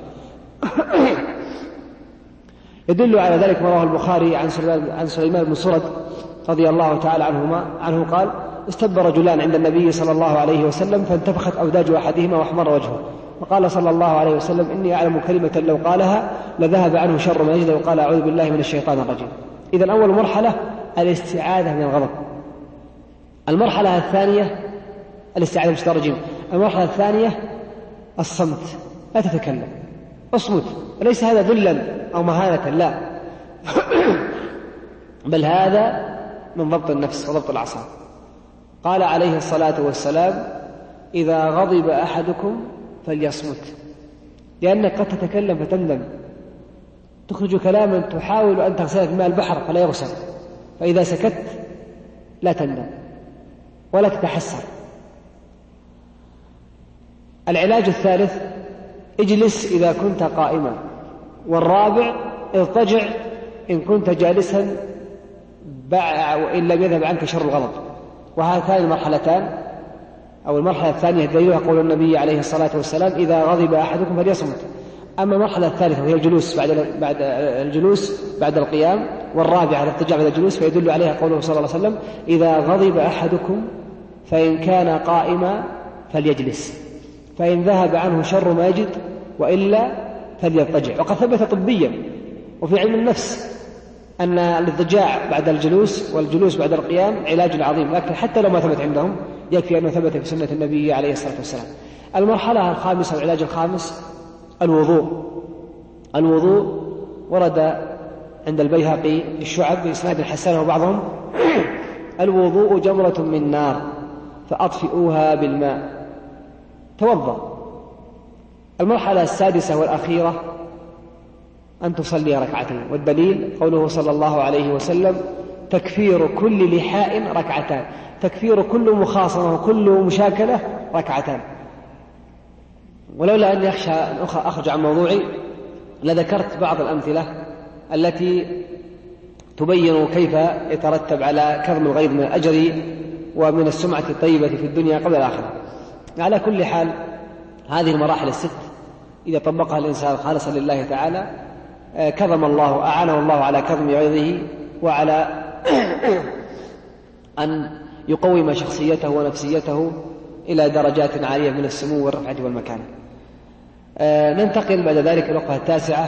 يدل على ذلك ما رواه البخاري عن سليمان بن سرد رضي الله تعالى عنه قال: استب رجلان عند النبي صلى الله عليه وسلم فانتفخت أوداج أحدهما واحمر وجهه، فقال صلى الله عليه وسلم: إني أعلم كلمة لو قالها لذهب عنه شر ما يجد، وقال: أعوذ بالله من الشيطان الرجيم. إذن أول مرحلة الاستعاذة من الغضب. المرحلة الثانية الاستعاذة من الشيطان الرجيم. المرحلة الثانية الصمت، لا تتكلم، اصمت. وليس هذا ذلا أو مهانة، لا بل هذا من ضبط النفس وضبط الأعصاب. قال عليه الصلاة والسلام: إذا غضب أحدكم فليصمت، لأنك قد تتكلم فتندم، تخرج كلاما تحاول أن تغسله في ماء البحر فلا يغسل، فإذا سكت لا تندم ولا تتحسر. العلاج الثالث: اجلس إذا كنت قائما. والرابع: اضطجع إن كنت جالسا وإن لم يذهب عنك شر الغضب. وهاتان المرحلتان، أو المرحلة الثانية دليلها قول النبي عليه الصلاة والسلام: إذا غضب أحدكم فليصمت. أما المرحلة الثالثة وهي الجلوس بعد القيام، والرابعة الاضطجاع بعد الجلوس، فيدل عليها قوله صلى الله عليه وسلم: إذا غضب أحدكم فإن كان قائما فليجلس، فإن ذهب عنه شر ما يجد، وإلا فليضطجع. وقد ثبت طبيا وفي علم النفس أن الاضطجاع بعد الجلوس والجلوس بعد القيام علاج عظيم، لكن حتى لو ما ثبت عندهم يكفي أنه ثبت في سنة النبي عليه الصلاة والسلام. المرحلة الخامسة والعلاج الخامس الوضوء ورد عند البيهقي في الشعب بإسناد حسنه بعضهم: الوضوء جمرة من نار فأطفئوها بالماء. توضأ. المرحلة السادسة والأخيرة أن تصلي ركعتين، والدليل قوله صلى الله عليه وسلم: تكفير كل لحاء ركعتان، تكفير كل مخاصمة وكل مشاكلة ركعتان. ولولا أن يخشى أن أخرج عن موضوعي لذكرت بعض الأمثلة التي تبين كيف يترتب على كظم الغيظ من الأجر ومن السمعة الطيبة في الدنيا قبل الآخرة. على كل حال هذه المراحل الست إذا طبقها الإنسان خالصا لله تعالى كظم الله، أعانه الله على كظم غيظه وعلى أن يقوم شخصيته ونفسيته إلى درجات عالية من السمو والرفعة والمكانة. ننتقل بعد ذلك إلى الوقفة 9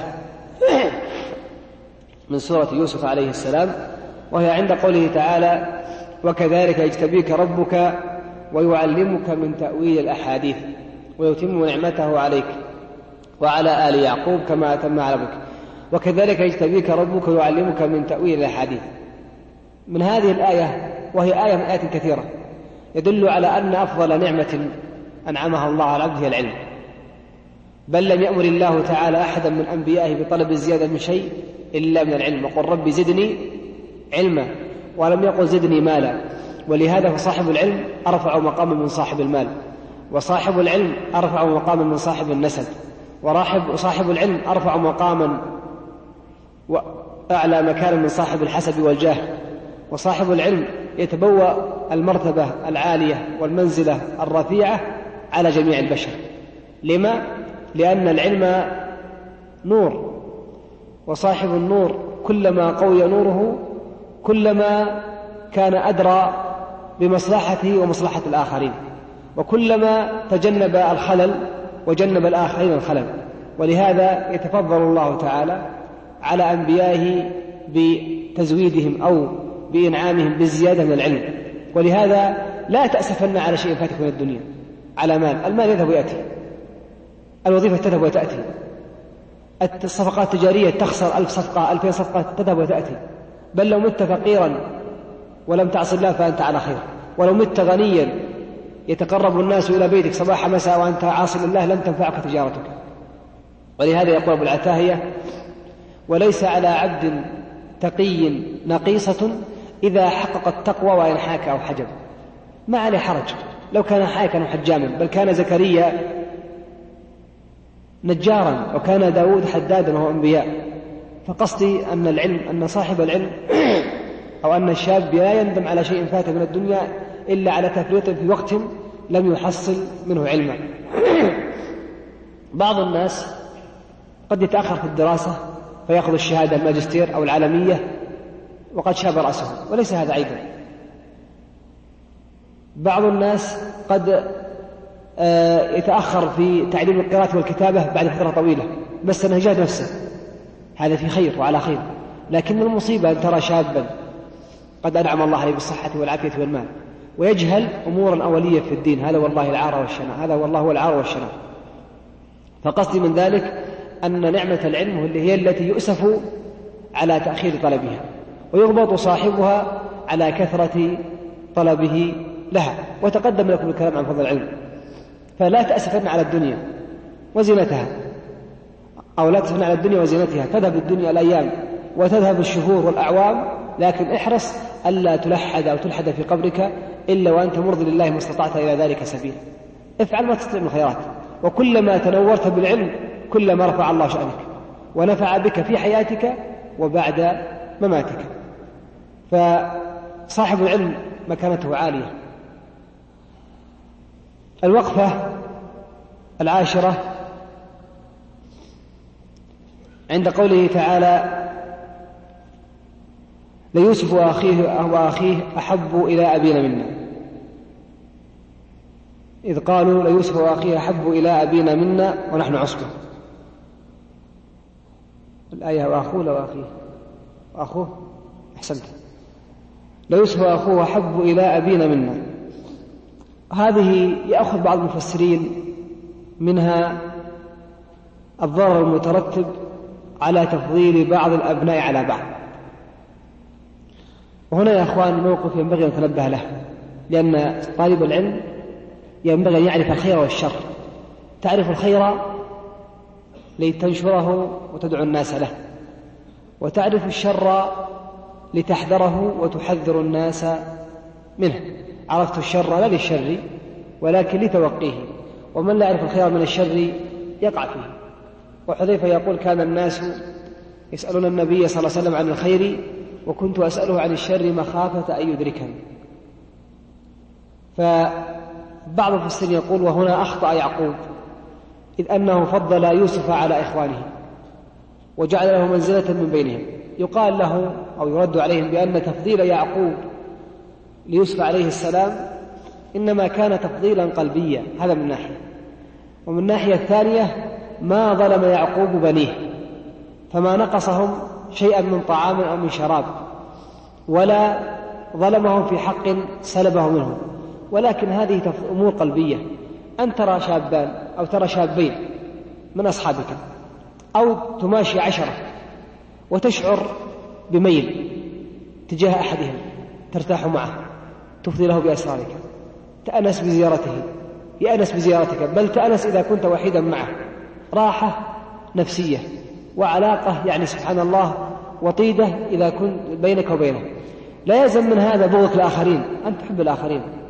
من سورة يوسف عليه السلام، وهي عند قوله تعالى: وكذلك يجتبيك ربك ويعلمك من تأويل الأحاديث ويتم نعمته عليك وعلى آل يعقوب كما أتم على أبوك. وكذلك يجتبيك ربك ويعلمك من تأويل الأحاديث. من هذه الآية، وهي آية من آيات كثيرة، يدل على أن أفضل نعمة أنعمها الله على عبده العلم، بل لم يأمر الله تعالى أحدا من أنبيائه بطلب الزيادة من شيء إلا من العلم، وقل رب زدني علما، ولم يقل زدني مالا. ولهذا فصاحب العلم أرفع مقاما من صاحب المال، وصاحب العلم أرفع مقاما من صاحب النسب، وصاحب العلم أرفع مقاما وأعلى مكانا من صاحب الحسب والجاه. وصاحب العلم يتبوأ المرتبة العالية والمنزلة الرفيعة على جميع البشر. لما؟ لأن العلم نور، وصاحب النور كلما قوي نوره كلما كان أدرى بمصلحته ومصلحة الآخرين، وكلما تجنب الخلل وجنب الآخرين الخلل. ولهذا يتفضل الله تعالى على أنبيائه بتزويدهم أو بإنعامهم بالزيادة من العلم. ولهذا لا تأسفن على شيء فاتك من الدنيا، على مال، المال يذهب ويأتي، الوظيفة تذهب وتأتي، الصفقات التجارية تخسر 1000 صفقة 2000 صفقة تذهب وتأتي. بل لو مت فقيرا ولم تعص الله فأنت على خير، ولو مت غنيا يتقرب الناس إلى بيتك صباح مساء وأنت عاصي لله لن تنفعك تجارتك. ولهذا يقول ابو العتاهية: وليس على عبد تقي نقيصة إذا حقق التقوى وإن حاك أو حجب. ما عليه حرج لو كان حاكا وحجاما، بل كان زكريا نجارا وكان داود حدادا وهو أنبياء. فقصدي أن العلم، أن صاحب العلم أو أن الشاب لا يندم على شيء فات من الدنيا إلا على تفريط في وقت لم يحصل منه علما. بعض الناس قد يتأخر في الدراسة فيأخذ الشهادة الماجستير أو العالمية وقد شاب رأسه، وليس هذا عيبا. بعض الناس قد يتأخر في تعليم القراءة والكتابة بعد فترة طويلة، بس أنه جاد نفسه، هذا في خير وعلى خير. لكن المصيبة أن ترى شابا قد أنعم الله عليه بالصحة والعافية والمال ويجهل أمورا أولية في الدين، هذا والله العار والشناء، هذا والله هو العار والشناء. فقصدي من ذلك أن نعمة العلم هي التي يؤسف على تأخير طلبها، ويغبط صاحبها على كثرة طلبه لها. وتقدم لكم الكلام عن فضل العلم. فلا تأسفن على الدنيا وزينتها، أو لا تأسفن على الدنيا وزينتها. تذهب الدنيا الأيام وتذهب الشهور والأعوام، لكن احرص ألا تلحد أو تلحد في قبرك إلا وأنت مرضي لله ما استطعت إلى ذلك سبيل. افعل ما تستطيع من الخيرات، وكلما تنورت بالعلم كلما رفع الله شأنك ونفع بك في حياتك وبعد مماتك. فصاحب العلم مكانته عالية. الوقفة 10 عند قوله تعالى: ليوسف وأخيه أحب إلى أبينا منا، إذ قالوا ليوسف وأخيه أحب إلى أبينا منا ونحن عصبة. الآية وأخوه أحسنت، ليوسف وأخوه أحب إلى أبينا منا. هذه يأخذ بعض المفسرين منها الضرر المترتب على تفضيل بعض الأبناء على بعض. وهنا يا أخوان موقف ينبغي أن نتنبه له، لأن طالب العلم ينبغي أن يعرف الخير والشر. تعرف الخير لتنشره وتدعو الناس له، وتعرف الشر لتحذره وتحذر الناس منه. عرفت الشر لا للشر ولكن لتوقيه، ومن لا يعرف الخير من الشر يقع فيه. وحذيفة يقول كان الناس يسألون النبي صلى الله عليه وسلم عن الخير وكنت أسأله عن الشر مخافة أن يدركني. فبعض المفسرين يقول وهنا أخطأ يعقوب، إذ أنه فضل يوسف على إخوانه وجعل له منزلة من بينهم. يقال له أو يرد عليهم بأن تفضيل يعقوب ليوسف عليه السلام إنما كان تفضيلا قلبيا، هذا من ناحية. ومن الناحية الثانية ما ظلم يعقوب بنيه، فما نقصهم شيئا من طعام أو من شراب، ولا ظلمهم في حق سلبه منهم، ولكن هذه أمور قلبية. أن ترى شابان أو ترى شابين من أصحابك أو تماشي 10 وتشعر بميل تجاه أحدهم ترتاح معه، تفضي له بأسرارك، تأنس بزيارته، يأنس بزيارتك، بل تأنس إذا كنت وحيدا معه، راحة نفسية وعلاقة يعني سبحان الله وطيدة إذا كنت بينك وبينه. لا يلزم من هذا بغضك الآخرين، أن تحب الآخرين،